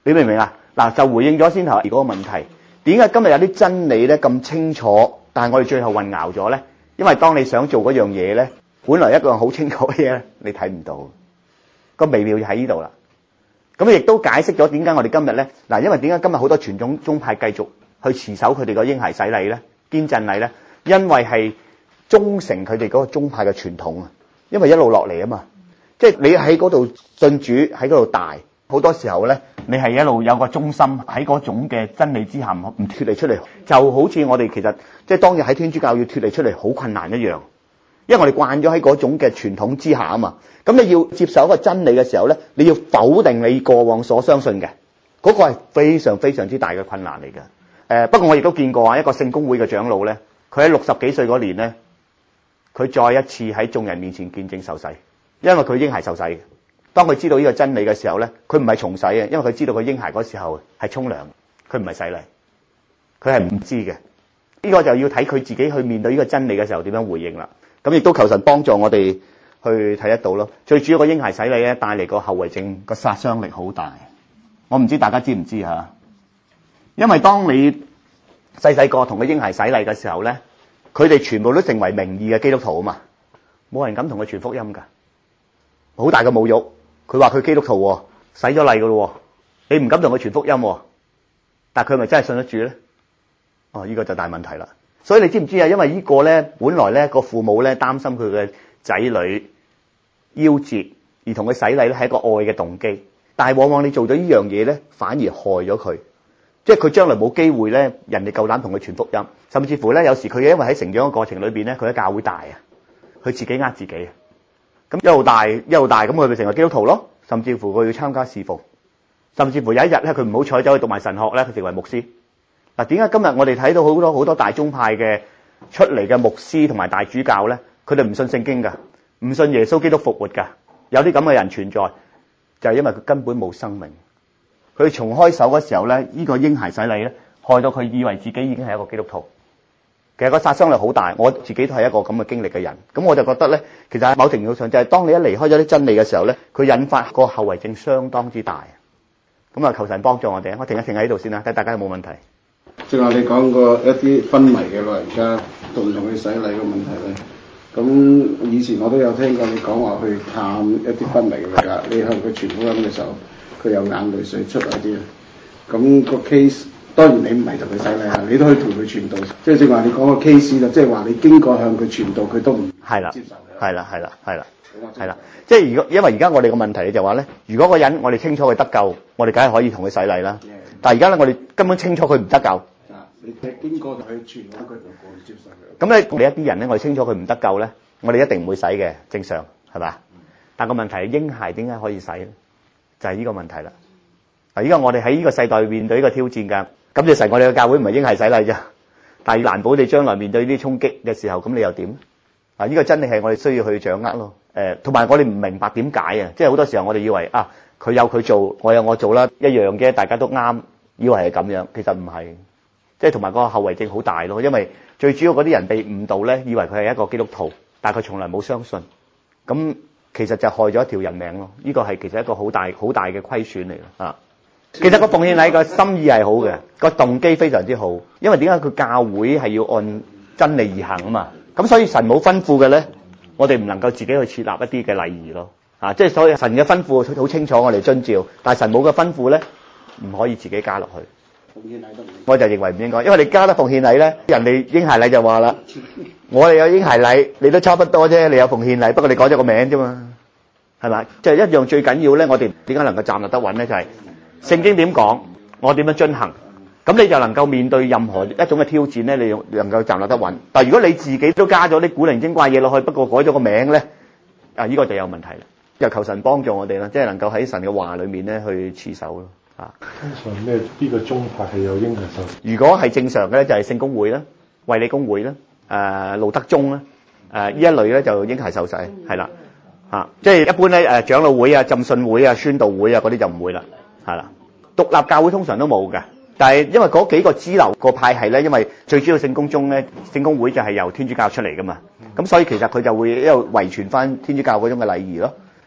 A: 你明唔明啊？嗱，就回應咗先頭嗰個問題，點解今日有啲真理咧咁清楚，但係我哋最後混淆咗咧？因為當你想做嗰樣嘢咧，本來一個好清楚嘅嘢咧，你睇唔到，個微妙就喺呢度啦。咁亦都解釋咗點解我哋今日咧，嗱，因為點解今日好多傳統宗派繼續去持守佢哋個嬰孩洗禮咧、堅振禮咧，因為係忠誠佢哋嗰個宗派嘅傳統啊，因為一路落嚟啊嘛，即係你喺嗰度信主喺嗰度大，好多時候咧，你係一路有個忠心喺嗰種嘅真理之下唔脫離出嚟，就好似我哋其實即係當日喺天主教要脫離出嚟好困難一樣。因為我哋慣咗喺嗰種嘅傳統之下啊嘛，咁你要接受一個真理嘅時候咧，你要否定你過往所相信嘅，嗰個係非常非常之大嘅困難嚟嘅。不過我亦都見過啊，一個聖公會嘅長老咧，佢喺60幾歲嗰年咧，佢再一次喺眾人面前見證受洗，因為佢嬰孩受洗嘅。當佢知道呢個真理嘅時候咧，佢唔係重洗嘅，因為佢知道佢嬰孩嗰時候係沖涼，佢唔係洗禮，佢係唔知嘅。呢個就要睇佢自己去面對呢個真理嘅時候點樣回應啦。咁亦都求神幫助我哋去睇得到咯。最主要個嬰孩洗禮咧帶嚟個後遺症個殺傷力好大。我唔知大家知唔知嚇？因為當你細個同個嬰孩洗禮嘅時候咧，佢哋全部都成為名義嘅基督徒啊嘛，冇人敢同佢傳福音㗎，好大嘅侮辱。佢話佢基督徒喎，洗咗禮㗎咯喎，你唔敢同佢傳福音喎，但係佢咪真係信得住咧？哦，呢個就大問題啦。所以你知唔知啊？因為呢個咧，本來咧個父母咧擔心佢嘅仔女夭折，而同佢洗禮咧係一個愛嘅動機。但係往往你做咗呢樣嘢咧，反而害咗佢，即係佢將來冇機會咧，人哋夠膽同佢傳福音，甚至乎咧有時佢因為喺成長嘅過程裏邊咧，佢喺教會大啊，佢自己呃自己啊，咁一路大，咁佢咪成為基督徒咯？甚至乎佢要參加侍奉，甚至乎有一日咧佢唔好彩走去讀埋神學咧，佢成為牧師。嗱，點解今日我哋睇到好多大宗派嘅出嚟嘅牧師同埋大主教咧，佢哋唔信聖經㗎，唔信耶穌基督復活㗎，有啲咁嘅人存在，就係因為佢根本冇生命。佢重開手嗰時候咧，呢個嬰孩洗禮咧，害到佢以為自己已經係一個基督徒。其實個殺傷力好大，我自己都係一個咁嘅經歷嘅人。咁我就覺得咧，其實喺某程度上就係當你一離開咗啲真理嘅時候咧，佢引發個後遺症相當之大。咁啊，求神幫助我哋。我停一停喺呢度先啦，睇大家有冇問題。
B: 正話你講過一啲昏迷嘅老人家同唔同佢洗禮嘅問題咧，咁以前我都有聽過你講話去探一啲昏迷嘅老人家，你向佢傳福音嘅時候，佢有眼淚水出嗰啲啊，咁個 case 當然你唔係同佢洗禮啊，你都可以同佢傳道，即係正話你講個 case 啦，即係話你經過向佢傳道，佢都唔接受嘅。係啦，即係如果因為而家我哋個問題就話咧，如果個人我哋清楚佢得救，我哋梗係可以同佢洗禮啦。但係而家咧，我哋根本清楚佢唔得救。你經過就去傳，佢就唔接受嘅。咁咧，我哋一啲人咧，我哋清楚佢唔得救咧，我哋一定唔會洗嘅，正常係嘛？但個問題係嬰孩點解可以洗咧？就係呢個問題啦。嗱，依家我哋喺呢個世代面對呢個挑戰㗎。咁就成我哋嘅教會唔係嬰孩洗禮啫，但係難保你將來面對呢啲衝擊嘅時候，咁你又點？呢個真理係我哋需要去掌握咯。同埋我哋唔明白點解啊？即係好多時候我哋以為啊，佢有佢做，我有我做啦，一樣嘅，大家都啱，以為係咁樣，其實唔係。即係同埋個後遺症好大咯，因為最主要嗰啲人被誤導咧，以為佢係一個基督徒，但係佢從來冇相信，咁其實就害咗一條人命咯。呢個係其實一個好大嘅虧損嚟嘅啊。其實個奉獻禮個心意係好嘅，個動機非常之好，因為點解佢教會係要按真理而行啊嘛。咁所以神冇吩咐嘅咧，我哋唔能夠自己去設立一啲嘅禮儀咯。啊，即係所以神嘅吩咐好清楚，我哋遵照，但係神冇嘅吩咐咧，唔可以自己加落去。奉獻禮都唔應該，我就認為唔應該，因為你加得奉獻禮咧，人哋嬰孩禮就話啦，我哋有嬰孩禮，你都差不多啫，你有奉獻禮，不過你改咗個名啫嘛，係咪？就係一樣最緊要咧，我哋點解能夠站立得穩咧？就係聖經點講，我點樣遵行，咁你就能夠面對任何一種嘅挑戰咧，你能夠站立得穩。但係如果你自己都加咗啲古靈精怪嘢落去，不過改咗個名咧，呢個就有問題啦。就求神幫助我哋啦，即係能夠喺神嘅話裏面咧去持守咯。
E: 通常咩邊個宗派係有嬰孩受洗？
A: 如果係正常嘅咧，就係聖公會啦、衛理公會啦、路德宗啦，呢一類咧就嬰孩受洗係啦，即係一般咧長老會啊、浸信會啊、宣道會啊嗰啲就唔會啦，係啦。獨立教會通常都冇嘅，但係因為嗰幾個支流個派系咧，因為最主要聖公宗咧、聖公會就係由天主教出嚟噶嘛，咁所以其實佢就會一路遺傳翻天主教嗰種嘅禮儀咯。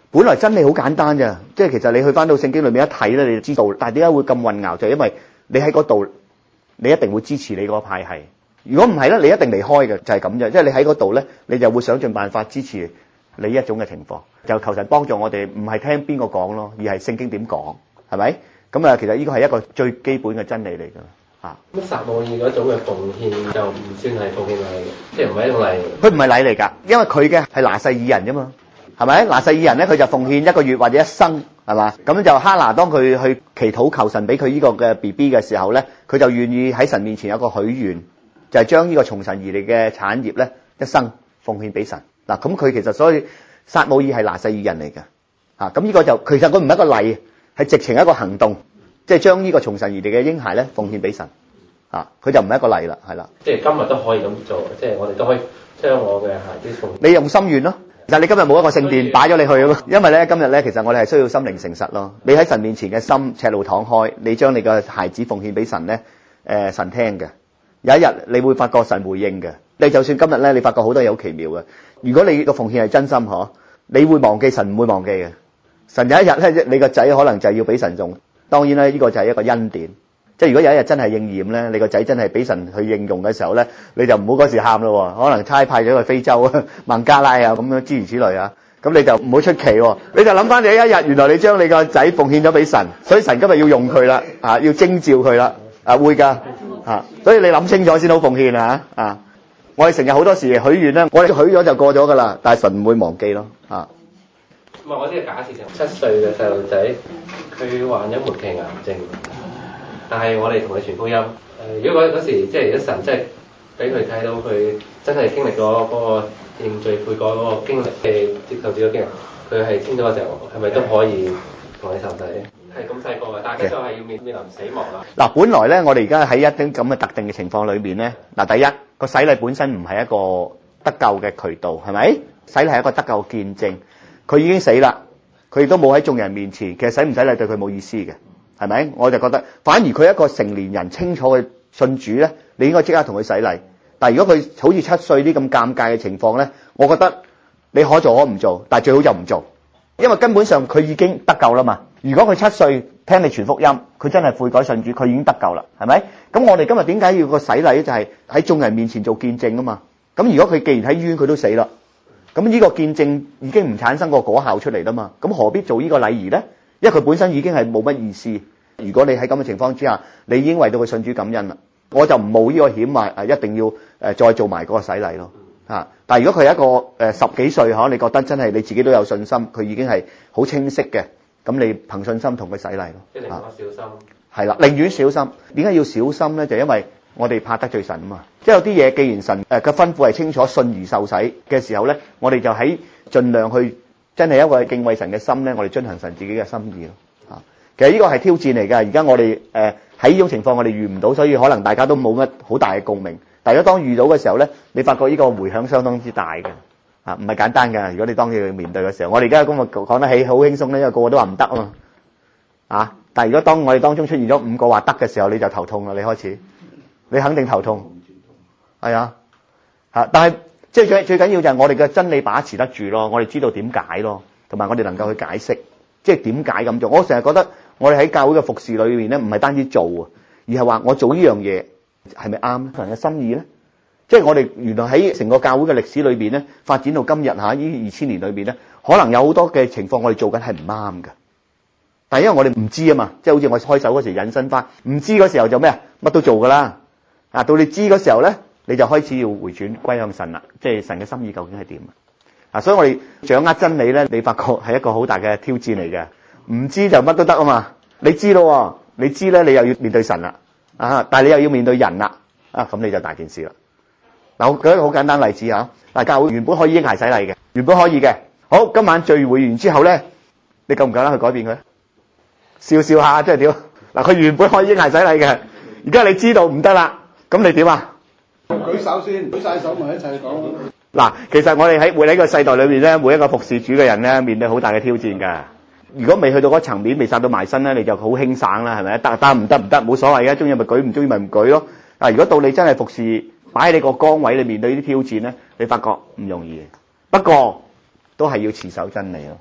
A: 本來真理好簡單咋，即係其實你去翻到聖經裏面一睇咧，你就知道。但係點解會咁混淆？就係因為你喺嗰度，你一定會支持你嗰個派系。如果唔係咧，你一定離開嘅，就係咁啫。即係你喺嗰度咧，你就會想盡辦法支持你一種嘅情況。就求神幫助我哋，唔係聽邊個講咯，而係聖經點講，係咪？咁啊，其實呢個係一個最基本嘅真理嚟㗎。
F: 咁撒母耳嗰種嘅奉獻就唔算係奉獻禮嘅，即係唔係一種禮。
A: 佢唔係禮嚟㗎，因為佢嘅係拿細耳人啫嘛，係咪？拿細耳人咧，佢就奉獻1個月或者一生，係嘛？咁就哈拿當佢去祈禱求神俾佢呢個嘅 BB 嘅時候咧，佢就願意喺神面前有個許願，就係將呢個從神而嚟嘅產業咧一生奉獻俾神。嗱，咁佢其實所以撒母耳係拿細耳人嚟嘅，咁呢個就其實佢唔係一個禮，係直情一個行動。即係將呢個從神而嚟嘅嬰孩咧奉獻俾神，佢就唔係一個禮啦，係啦。
F: 即係今日都可以咁做，即係我哋都可以將我嘅孩子奉獻。
A: 你用心願咯，其實你今日冇一個聖殿擺咗你去啊嘛，因為咧今日咧其實我哋係需要心靈誠實咯。你喺神面前嘅心赤露敞開，你將你嘅孩子奉獻俾神咧，神聽嘅。有一日你會發覺神回應嘅。你就算今日咧，你發覺好多嘢好奇妙嘅。如果你個奉獻係真心嗬，你會忘記神唔會忘記嘅。神有一日咧，你個仔可能就係要俾神用。當然咧，呢個就係一個恩典。即係如果有一日真係應驗咧，你個仔真係俾神去應用嘅時候咧，你就唔好嗰時喊咯。可能差派咗去非洲啊、孟加拉啊咁樣諸如此類啊，咁你就唔好出奇喎。你就諗翻你一日，原來你將你個仔奉獻咗俾神，所以神今日要用佢啦，要徵召佢啦，會㗎，所以你諗清楚先好奉獻啊。我哋成日好多時許願咧，我哋許咗就過咗㗎啦，但係神唔會忘記咯。
F: 唔係我呢個假設就7歲嘅細路仔，佢患咗末期癌症，但係我哋同佢傳福音。如果嗰時即係如果神真係俾佢睇到佢真係經歷咗嗰個認罪悔改嗰個經歷嘅接受主嘅經歷，佢係清楚嘅時候，係咪都可以同你受洗？係咁細個嘅，但係就係要面臨死亡啦。
A: 嗱，本來咧，我哋而家喺一啲咁嘅特定嘅情況裏面咧，嗱，第一個洗禮本身唔係一個得救嘅渠道，係咪？洗禮係一個得救嘅見證。佢已經死啦，佢亦都冇喺眾人面前，其實洗唔洗禮對佢冇意思嘅，係咪？我就覺得，反而佢一個成年人清楚嘅信主咧，你應該即刻同佢洗禮。但係如果佢好似7歲啲咁尷尬嘅情況咧，我覺得你可做可唔做，但係最好就唔做，因為根本上佢已經得救啦嘛。如果佢7歲聽你傳福音，佢真係悔改信主，佢已經得救啦，係咪？咁我哋今日點解要個洗禮咧？就係喺眾人面前做見證啊嘛。咁如果佢既然喺醫院佢都死啦，咁呢個見證已經唔產生個果效出嚟啦嘛，咁何必做呢個禮儀呢？因為佢本身已經係冇乜意思。如果你喺咁嘅情況之下，你已經為到佢信主感恩啦，我就唔冒呢個險話一定要再做埋嗰個洗禮咯。但係如果佢係一個10幾歲你覺得真係你自己都有信心，佢已經係好清晰嘅，咁你憑信心同佢洗禮咯。
F: 即係寧可小心。
A: 係啦，寧願小心。點解要小心呢？就因為我哋怕得罪神啊嘛，即係有啲嘢，既然神嘅吩咐係清楚，信而受洗嘅時候咧，我哋就喺盡量去真係一個敬畏神嘅心咧，我哋遵行神自己嘅心意咯。其實呢個係挑戰嚟㗎。而家我哋喺呢種情況，我哋遇唔到，所以可能大家都冇乜好大嘅共鳴。但係如果當遇到嘅時候咧，你發覺呢個回響相當之大嘅，唔係簡單㗎。如果你當要面對嘅時候，我哋而家咁講得起好輕鬆咧，因為個個都話唔得啊嘛。但係如果當我哋當中出現咗5個話得嘅時候，你就頭痛啦，你開始。你肯定頭痛，係啊，但係即係最緊要就係我哋嘅真理把持得住咯，我哋知道點解咯，同埋我哋能夠去解釋，即係點解咁做。我成日覺得我哋喺教會嘅服侍裏面咧，唔係單止做啊，而係話我做呢樣嘢係咪啱神嘅心意咧？即係我哋原來喺成個教會嘅歷史裏邊咧，發展到今日呢2000年裏邊咧，可能有好多嘅情況我哋做緊係唔啱嘅。但係因為我哋唔知啊嘛，即係好似我開手嗰時引申翻，唔知嗰時候就咩啊，乜都做㗎啦。到你知嗰時候咧，你就開始要回轉歸向神啦，即係神嘅心意究竟係點啊？所以我哋掌握真理咧，你發覺係一個好大嘅挑戰嚟嘅。唔知就乜都得啊嘛，你知咯，你知咧，你又要面對神啦，但係你又要面對人啦，咁你就大件事啦。嗱，我舉一個好簡單例子嚇，教會原本可以嬰孩洗禮嘅，原本可以嘅。好，今晚聚會完之後咧，你夠唔夠膽去改變佢？笑笑下，即係點？嗱，佢原本可以嬰孩洗禮嘅，而家你知道唔得啦。咁你點啊？
B: 舉手先，舉晒手咪一齊講。
A: 嗱，其實我哋喺呢個世代裏面咧，每一個服侍主嘅人咧，面對好大嘅挑戰㗎。如果未去到嗰層面，未殺到埋身咧，你就好輕省啦，係咪？得唔得？冇所謂嘅，中意咪舉，唔中意咪唔舉咯。如果到你真係服侍，擺喺你個崗位，你面對呢啲挑戰咧，你發覺唔容易。不過都係要持守真理咯。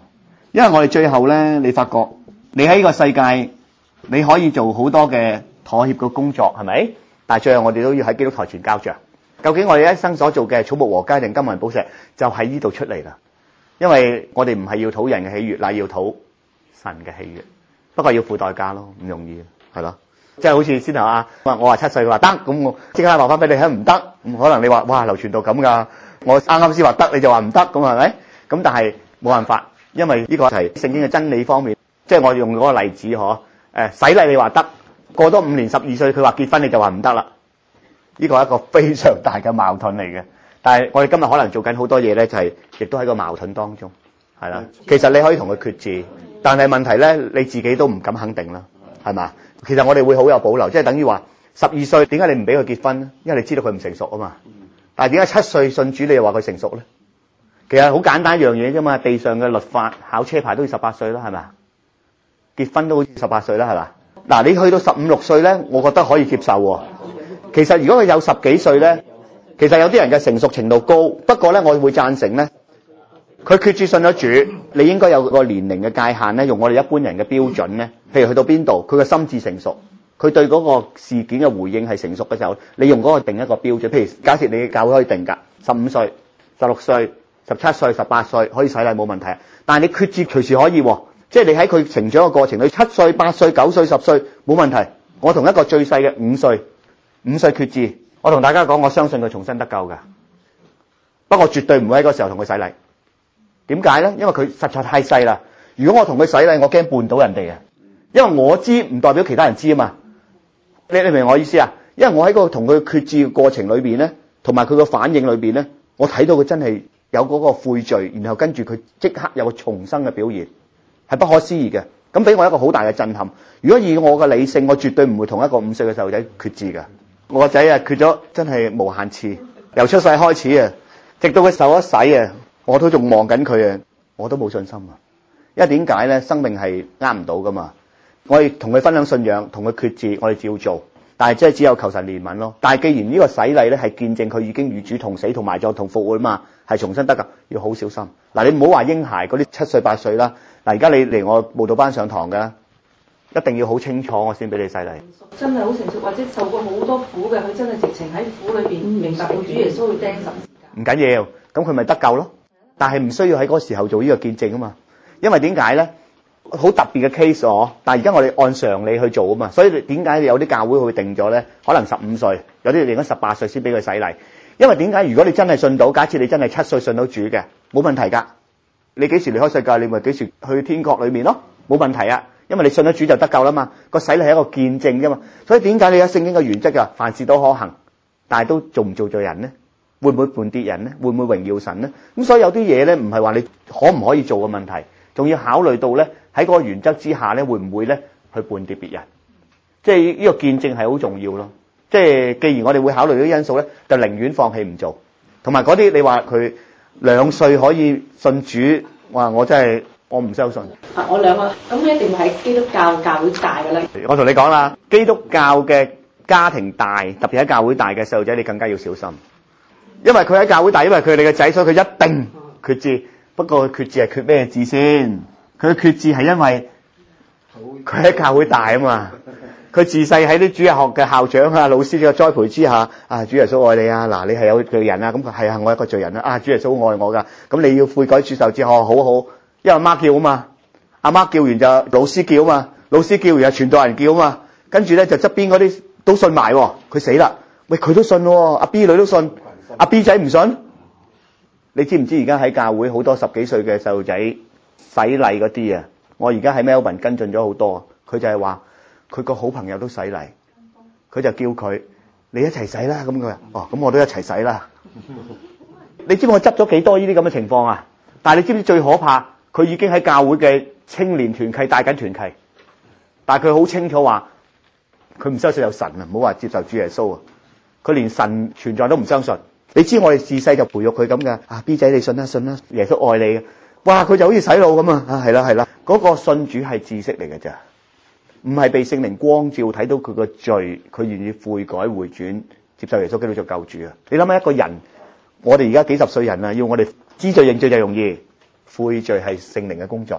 A: 因為我哋最後咧，你發覺你喺呢個世界，你可以做好多嘅妥協嘅工作，係咪？但係最後我哋都要喺基督台前交賬。究竟我哋一生所做嘅草木禾秸定金銀寶石，就喺呢度出嚟啦。因為我哋唔係要討人嘅喜悅，乃要討神嘅喜悅。不過要付代價咯，唔容易，係咯。即係好似先頭我話7歲，佢話得，咁我即刻話翻俾你聽唔得。咁可能你話哇流傳到咁㗎，我啱啱先話得，你就話唔得，咁係咪？咁但係冇辦法，因為呢個係聖經嘅真理方面。即係我用嗰個例子洗禮你話得，過多5年12歲佢話結婚你就話唔得啦。呢個係一個非常大嘅矛盾嚟嘅。但係我哋今日可能做緊好多嘢咧，就係亦都喺個矛盾當中，係啦。其實你可以同佢決志，但係問題咧你自己都唔敢肯定啦，係嘛？其實我哋會好有保留，即係等於話12歲點解你唔俾佢結婚咧？因為你知道佢唔成熟啊嘛。但係點解7歲信主你又話佢成熟咧？其實好簡單一樣嘢啫嘛。地上嘅律法考車牌都要18歲啦，係咪？結婚都好似18歲啦，係嘛？嗱，你去到15、16歲咧，我覺得可以接受喎。其實如果佢有10幾歲咧，其實有啲人嘅成熟程度高，不過咧我會贊成咧，佢決志信咗主，你應該有個年齡嘅界限咧，用我哋一般人嘅標準咧，譬如去到邊度，佢嘅心智成熟，佢對嗰個事件嘅回應係成熟嘅時候，你用嗰個定一個標準。譬如假設你嘅教會可以定㗎，15歲、16歲、17歲、18歲可以洗禮冇問題，但係你決志隨時可以喎。即係你喺佢成長嘅過程，你7歲、8歲、9歲、10歲冇問題。我同一個最細嘅5歲決志，我同大家講，我相信佢重新得救㗎。不過絕對唔會喺嗰時候同佢洗禮。點解咧？因為佢實在太細啦。如果我同佢洗禮，我驚絆倒人哋啊。因為我知唔代表其他人知啊嘛。你明我意思啊？因為我喺個同佢決志嘅過程裏邊咧，同埋佢個反應裏邊咧，我睇到佢真係有嗰個悔罪，然後跟住佢即刻有個重生嘅表現。係不可思議嘅，咁俾我一個好大嘅震撼。如果以我嘅理性，我絕對唔會同一個5歲嘅細路仔決志㗎。我個仔決咗真係無限次，由出世開始直到佢受一洗我都仲望緊佢我都冇信心啊。因為點解咧？生命係呃唔到㗎嘛。我哋同佢分享信仰，同佢決志，我哋照做。但係即係只有求神憐憫咯。但係既然呢個洗禮咧係見證佢已經與主同死同埋葬同復活啊嘛，係重新得㗎，要好小心。嗱，你唔好話嬰孩嗰啲7歲8歲啦。嗱，而家你嚟我慕道班上堂㗎，一定要好清楚我先俾你洗禮。
C: 真係好成熟，或者受過好多苦嘅，佢真係直情喺苦裏邊明白到主耶穌會釘十字架。
A: 唔緊要，咁佢咪得救咯？但係唔需要喺嗰個時候做呢個見證啊嘛。因為點解咧？好特別嘅 case 但係而家我哋按常理去做啊嘛。所以點解有啲教會會定咗咧？可能15歲，有啲定咗18歲先俾佢洗禮。因為點解？如果你真係信到，假設你真係7歲信到主嘅，冇問題㗎。你幾時離開世界，你咪幾時去天國裏面咯，冇問題啊。因為你信咗主就得救啦嘛。個洗禮係一個見證啫嘛。所以點解你有聖經嘅原則㗎？凡事都可行，但係都做唔做罪人呢？會唔會絆跌人呢？會唔會榮耀神呢？咁所以有啲嘢咧，唔係話你可唔可以做嘅問題，仲要考慮到咧喺嗰個原則之下咧，會唔會咧去絆跌別人？即係呢個見證係好重要咯。即係既然我哋會考慮呢啲因素咧，就寧願放棄唔做。同埋嗰啲你話佢2歲可以信主，我真係我唔相信。
C: 我兩個咁一定係基督教教會大㗎啦。
A: 我同你講啦，基督教嘅家庭大，特別喺教會大嘅細路仔，你更加要小心。因為佢喺教會大，因為佢係你嘅仔，所以佢一定決志。不過決志係決咩志先？佢決志係因為佢喺教會大啊嘛。佢自細喺啲主日學嘅校長老師嘅栽培之下，主耶穌愛你啊！嗱，你係有罪人啊，咁佢係啊，我係一個罪人啊！主耶穌愛我㗎，咁你要悔改接受之後好好，因為阿媽叫啊嘛，阿媽叫完就老師叫啊嘛，老師叫完就傳道人叫啊嘛，跟住咧就側邊嗰啲都信埋喎，佢死啦！喂，佢都信喎，阿 B 女都信，阿 B 仔唔信。你知唔知而家喺教會好多10幾歲嘅細路仔洗禮嗰啲啊？我而家喺 Melbourne 跟進咗好多，佢就係話佢個好朋友都洗禮，佢就叫佢你一齊洗啦，咁佢話咁我都一齊洗啦。你知唔知我執咗幾多呢啲咁嘅情況啊？但係你知唔知最可怕？佢已經喺教會嘅青年團契帶緊團契，但係佢好清楚話佢唔相信有神啊，唔好話接受主耶穌啊，佢連神存在都唔相信。你知我哋自細就培育佢咁噶，B 仔你信啦信啦，耶穌愛你嘅，哇佢就好似洗腦咁啊，係啦，嗰個信主係知識嚟嘅咋，唔係被聖靈光照睇到佢個罪，佢願意悔改回轉，接受耶穌基督做救主啊！你諗下一個人，我哋而家幾十歲人啊，要我哋知罪認罪就容易，悔罪係聖靈嘅工作。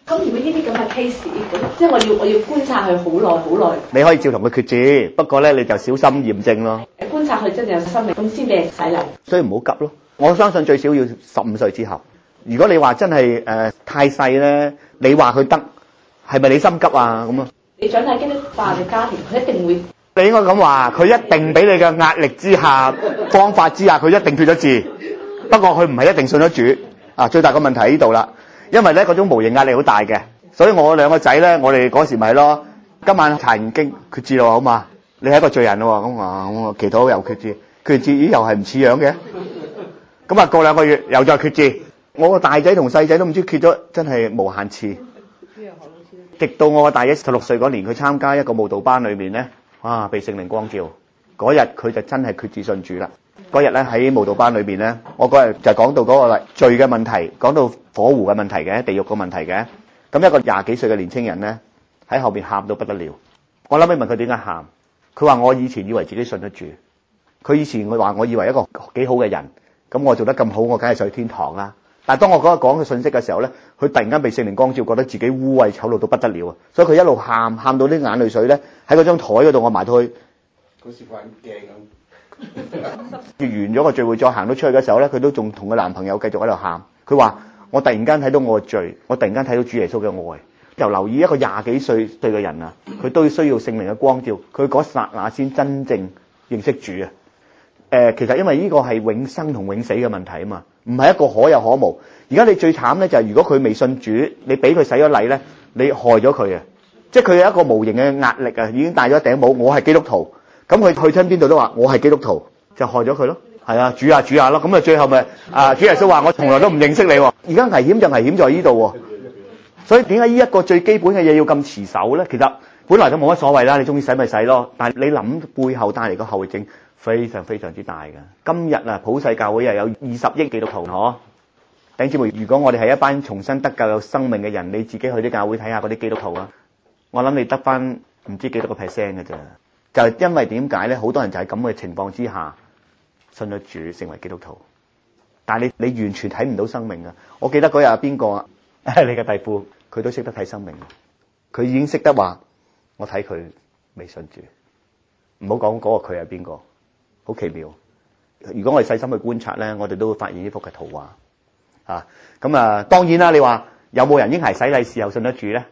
D: 咁如果呢啲咁嘅 case，即係我要觀察佢好耐。
A: 你可以照同佢決志，不過咧你就小心驗證咯。
D: 觀察佢真係有生命，咁先俾人洗禮。
A: 所以唔好急咯。我相信最少要15歲之後。如果你話真係太細咧，你話佢得，係咪你心急啊？咁啊？
D: 你長大基督化嘅家庭，佢一定會。
A: 你應該咁話，佢一定俾你嘅壓力之下、方法之下，佢一定決咗志。不過佢唔係一定信咗主啊！最大個問題喺呢度啦，因為咧嗰種無形壓力好大嘅，所以我兩個仔咧，我哋嗰時咪咯，今晚查完經決志咯，好嘛？你係一個罪人咯，咁我祈禱又決志，決志咦又係唔似樣嘅，咁啊過2個月又再決志，我個大仔同細仔都唔知決咗，真係無限次。直到我個大仔16歲嗰年，佢參加一個慕道班裏面咧，哇！被聖靈光照，嗰日佢就真係決志信主啦。嗰日咧喺慕道班裏面咧，我嗰日就講到嗰個罪嘅問題，講到火湖嘅問題嘅，地獄嘅問題嘅。咁一個20幾歲嘅年青人咧喺後邊喊到不得了。我諗起問佢點解喊，佢話我以前以為自己信得住，佢以前話我以為一個幾好嘅人，咁我做得咁好，我梗係上去天堂啦。但係當我嗰日講嘅信息嘅時候咧，佢突然間被聖靈光照，覺得自己污穢醜陋到不得了啊！所以佢一路喊到啲眼淚水咧喺嗰張台嗰度，我埋到去。
B: 嗰時玩鏡咁。
A: 完咗個聚會再行到出去嘅時候咧，佢都仲同佢男朋友繼續喺度喊。佢話：我突然間睇到我嘅罪，我突然間睇到主耶穌嘅愛。又留意一個20幾歲嘅人啊，佢都需要聖靈嘅光照，佢嗰剎那先真正認識主啊！其實因為呢個係永生同永死嘅問題啊嘛，唔係一個可有可無。而家你最慘咧就係如果佢未信主，你俾佢洗咗禮咧，你害咗佢啊！即係佢有一個無形嘅壓力啊，已經戴咗一頂帽，我係基督徒。咁佢去親邊度都話我係基督徒，就害咗佢咯。係啊，主啊咯。咁啊最後咪主耶穌話我從來都唔認識你。而家危險就危險在呢度。所以點解呢一個最基本嘅嘢要咁持守咧？其實本來都冇乜所謂啦，你中意洗咪洗咯。但係你諗背後帶嚟個後遺症非常非常之大嘅。今日啊，普世教會又有20億基督徒，嗬。弟兄姊妹，如果我哋係一班重新得救有生命嘅人，你自己去啲教會睇下嗰啲基督徒啊，我諗你得翻唔知幾多個 percent 嘅啫。就係因為點解咧？好多人就係咁嘅情況之下信咗主，成為基督徒。但係你完全睇唔到生命啊！我記得嗰日邊個啊？你嘅弟父，佢都識得睇生命，佢已經識得話我睇佢未信主。唔好講嗰個佢係邊個，好奇妙。如果我哋細心去觀察咧，我哋都會發現呢幅嘅圖畫啊。咁啊，當然啦，你話有冇人嬰孩洗禮時候信得主咧？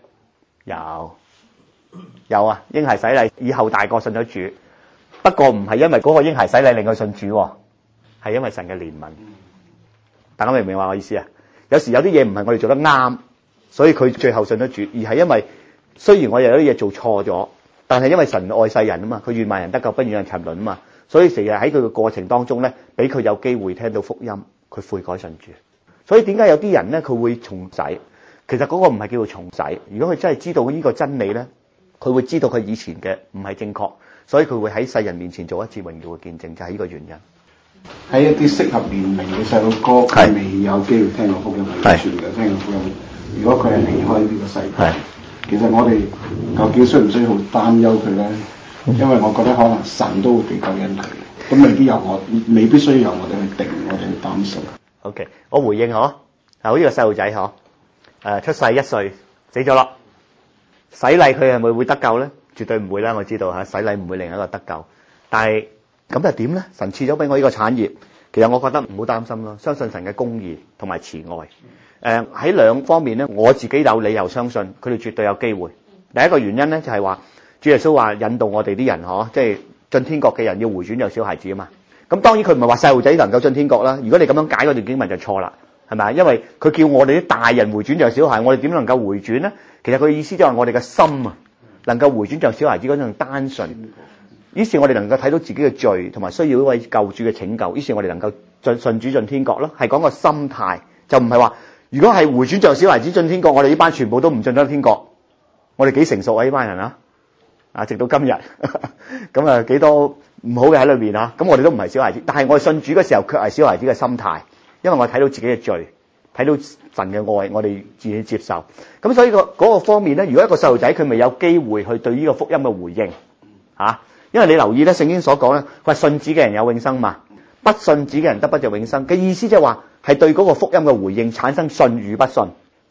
A: 有啊，嬰孩洗禮以後大個信咗主，不過唔係因為嗰個嬰孩洗禮令佢信主，係因為神嘅憐憫。大家明唔明話我意思啊？有時有啲嘢唔係我哋做得啱，所以佢最後信咗主，而係因為雖然我有啲嘢做錯咗，但係因為神愛世人啊嘛，佢願萬人得救，不願人沉淪啊嘛，所以成日喺佢嘅過程當中咧，俾佢有機會聽到福音，佢悔改信主。所以點解有啲人咧佢會重洗？其實嗰個唔係叫做重洗，如果佢真係知道呢個真理咧。佢會知道佢以前嘅唔係正確，所以佢會喺世人面前做一次榮耀嘅見證，就係呢個原因。
B: 喺一啲適合年齡嘅細路哥，佢未有機會聽過福音，係傳嘅聽過福音。如果佢係離開呢個世界，其實我哋究竟需唔需要好擔憂佢咧？因為我覺得可能神都會俾救恩佢，咁未必需要由我哋去定，我哋去擔心。
A: OK， 我回應好呢個細路仔出世1歲死咗咯。洗禮佢係咪會得救咧？絕對唔會啦，我知道洗禮唔會令一個得救。但係咁又點咧？神賜咗俾我呢個產業，其實我覺得唔好擔心咯，相信神嘅公義同埋慈愛。喺兩方面咧，我自己有理由相信佢哋絕對有機會。第一個原因咧就係話，主耶穌話引導我哋啲人即係進天國嘅人要回轉像小孩子啊嘛。咁當然佢唔係話細路仔能夠進天國啦。如果你咁樣解嗰段經文就錯啦，係咪？因為佢叫我哋啲大人回轉像小孩，我哋點能夠回轉咧？其實佢意思就係我哋嘅心啊，能夠回轉像小孩子嗰種單純。於是我哋能夠睇到自己嘅罪，同埋需要一位救主嘅拯救。於是我哋能夠信主進天國咯。係講個心態，就唔係話如果係回轉像小孩子進天國，我哋呢班全部都唔進得天國。我哋幾成熟啊呢班人啊！直到今日咁啊幾多唔好嘅喺裏面啊！咁我哋都唔係小孩子，但係我哋信主嘅時候卻係小孩子嘅心態，因為我睇到自己嘅罪。睇到神嘅愛，我哋自己接受。咁所以嗰個方面咧，如果一個細路仔佢未有機會去對呢個福音嘅回應因為你留意咧，聖經所講咧，佢話信子嘅人有永生嘛，不信子嘅人得不着永生嘅意思，即係話係對嗰個福音嘅回應產生信與不信。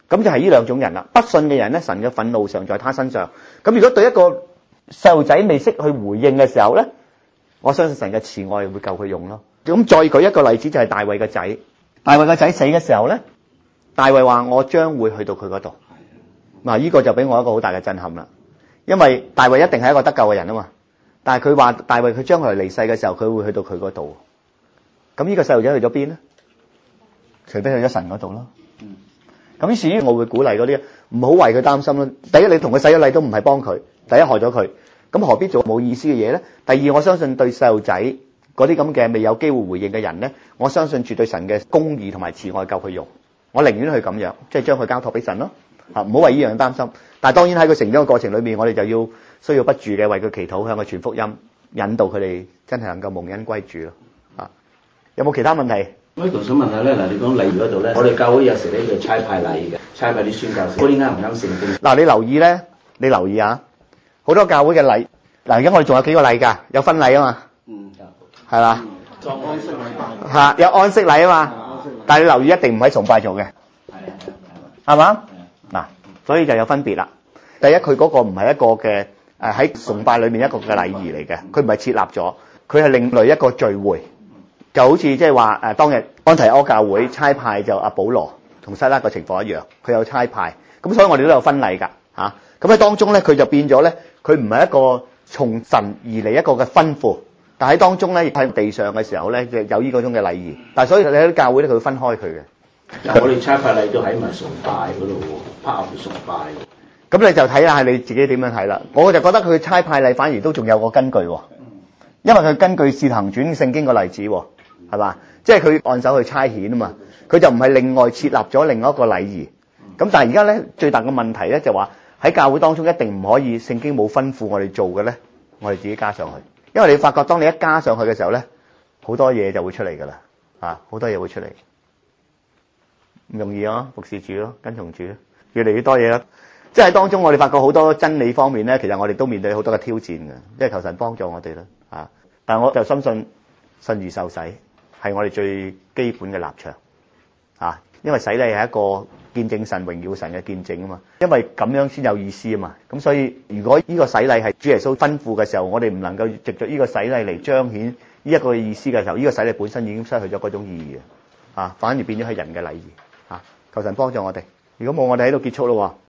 A: 咁就係呢兩種人啦。不信嘅人咧，神嘅憤怒常在他身上。咁如果對一個細路仔未識去回應嘅時候咧，我相信神嘅慈愛會救佢用咯。咁再舉一個例子就係大衛嘅仔。大衛嘅仔死嘅時候咧，大衛話我將會去到佢嗰度。嗱，呢個就俾我一個好大嘅震撼啦。因為大衛一定係一個得救嘅人啊嘛。但係佢話大衛佢將來離世嘅時候，佢會去到佢嗰度。咁呢個細路仔去咗邊咧？除非去咗神嗰度咯。咁於是於我會鼓勵嗰啲唔好為佢擔心咯。第一，你同佢洗咗禮都唔係幫佢，第一害咗佢，咁何必做冇意思嘅嘢咧？第二，我相信對細路仔嗰啲咁嘅未有機會回應嘅人咧，我相信絕對神嘅公義同埋慈愛夠佢用。我寧願去咁樣，即係將佢交託俾神咯。唔好為呢樣擔心。但係當然喺佢成長嘅過程裏面，我哋就要需要不住嘅為佢祈禱，向佢傳福音，引導佢哋真係能夠蒙恩歸主咯。有冇其他問題？
G: 我呢度想問下咧，嗱，你講禮儀嗰度咧，我哋教會有時咧要差派禮嘅，差派啲宣教士，嗰啲啱唔啱聖經？
A: 嗱，你留意啊，好多教會嘅禮，嗱，而家我哋仲有幾個禮㗎，有婚禮啊嘛，係嘛？
B: 作安息禮拜。
A: 嚇，有安息禮啊嘛，但係你留意一定唔喺崇拜做嘅，係嘛？嗱，所以就有分別啦。第一，佢嗰個唔係一個嘅喺崇拜裏面一個嘅禮儀嚟嘅，佢唔係設立咗，佢係另類一個聚會。就好似即係話當日安提阿教會差派就阿保羅同西拉個情況一樣，佢有差派，咁所以我哋都有婚禮㗎嚇。咁喺當中咧，佢就變咗咧，佢唔係一個從神而嚟一個嘅吩咐，但喺當中咧亦喺地上嘅時候咧，就有呢個種嘅禮儀。但係所以你喺教會咧，佢會分開佢嘅。
G: 但我哋差派禮都喺埋崇拜嗰度喎，拍合崇拜。
A: 咁你就睇下你自己點樣睇啦。我就覺得佢差派禮反而都仲有個根據喎，因為佢根據《使徒行傳》聖經個例子喎。係嘛？即係佢按手去差遣啊嘛，佢就唔係另外設立咗另外一個禮儀。咁但係而家咧最大嘅問題咧就話喺教會當中一定唔可以聖經冇吩咐我哋做嘅咧，我哋自己加上去。因為你發覺當你一加上去嘅時候咧，好多嘢就會出嚟㗎啦，好多嘢會出嚟。唔容易啊，服侍主咯，跟從主咯，越嚟越多嘢啦。即係喺當中我哋發覺好多真理方面咧，其實我哋都面對好多嘅挑戰嘅，即係求神幫助我哋啦。但係我就深信信而受洗係我哋最基本嘅立場因為洗禮係一個見證神榮耀神嘅見證啊嘛，因為咁樣先有意思啊嘛。咁所以如果呢個洗禮係主耶穌吩咐嘅時候，我哋唔能夠藉著呢個洗禮嚟彰顯呢一個意思嘅時候，呢個洗禮本身已經失去咗嗰種意義反而變咗係人嘅禮儀求神幫助我哋。如果冇，我哋喺度結束咯。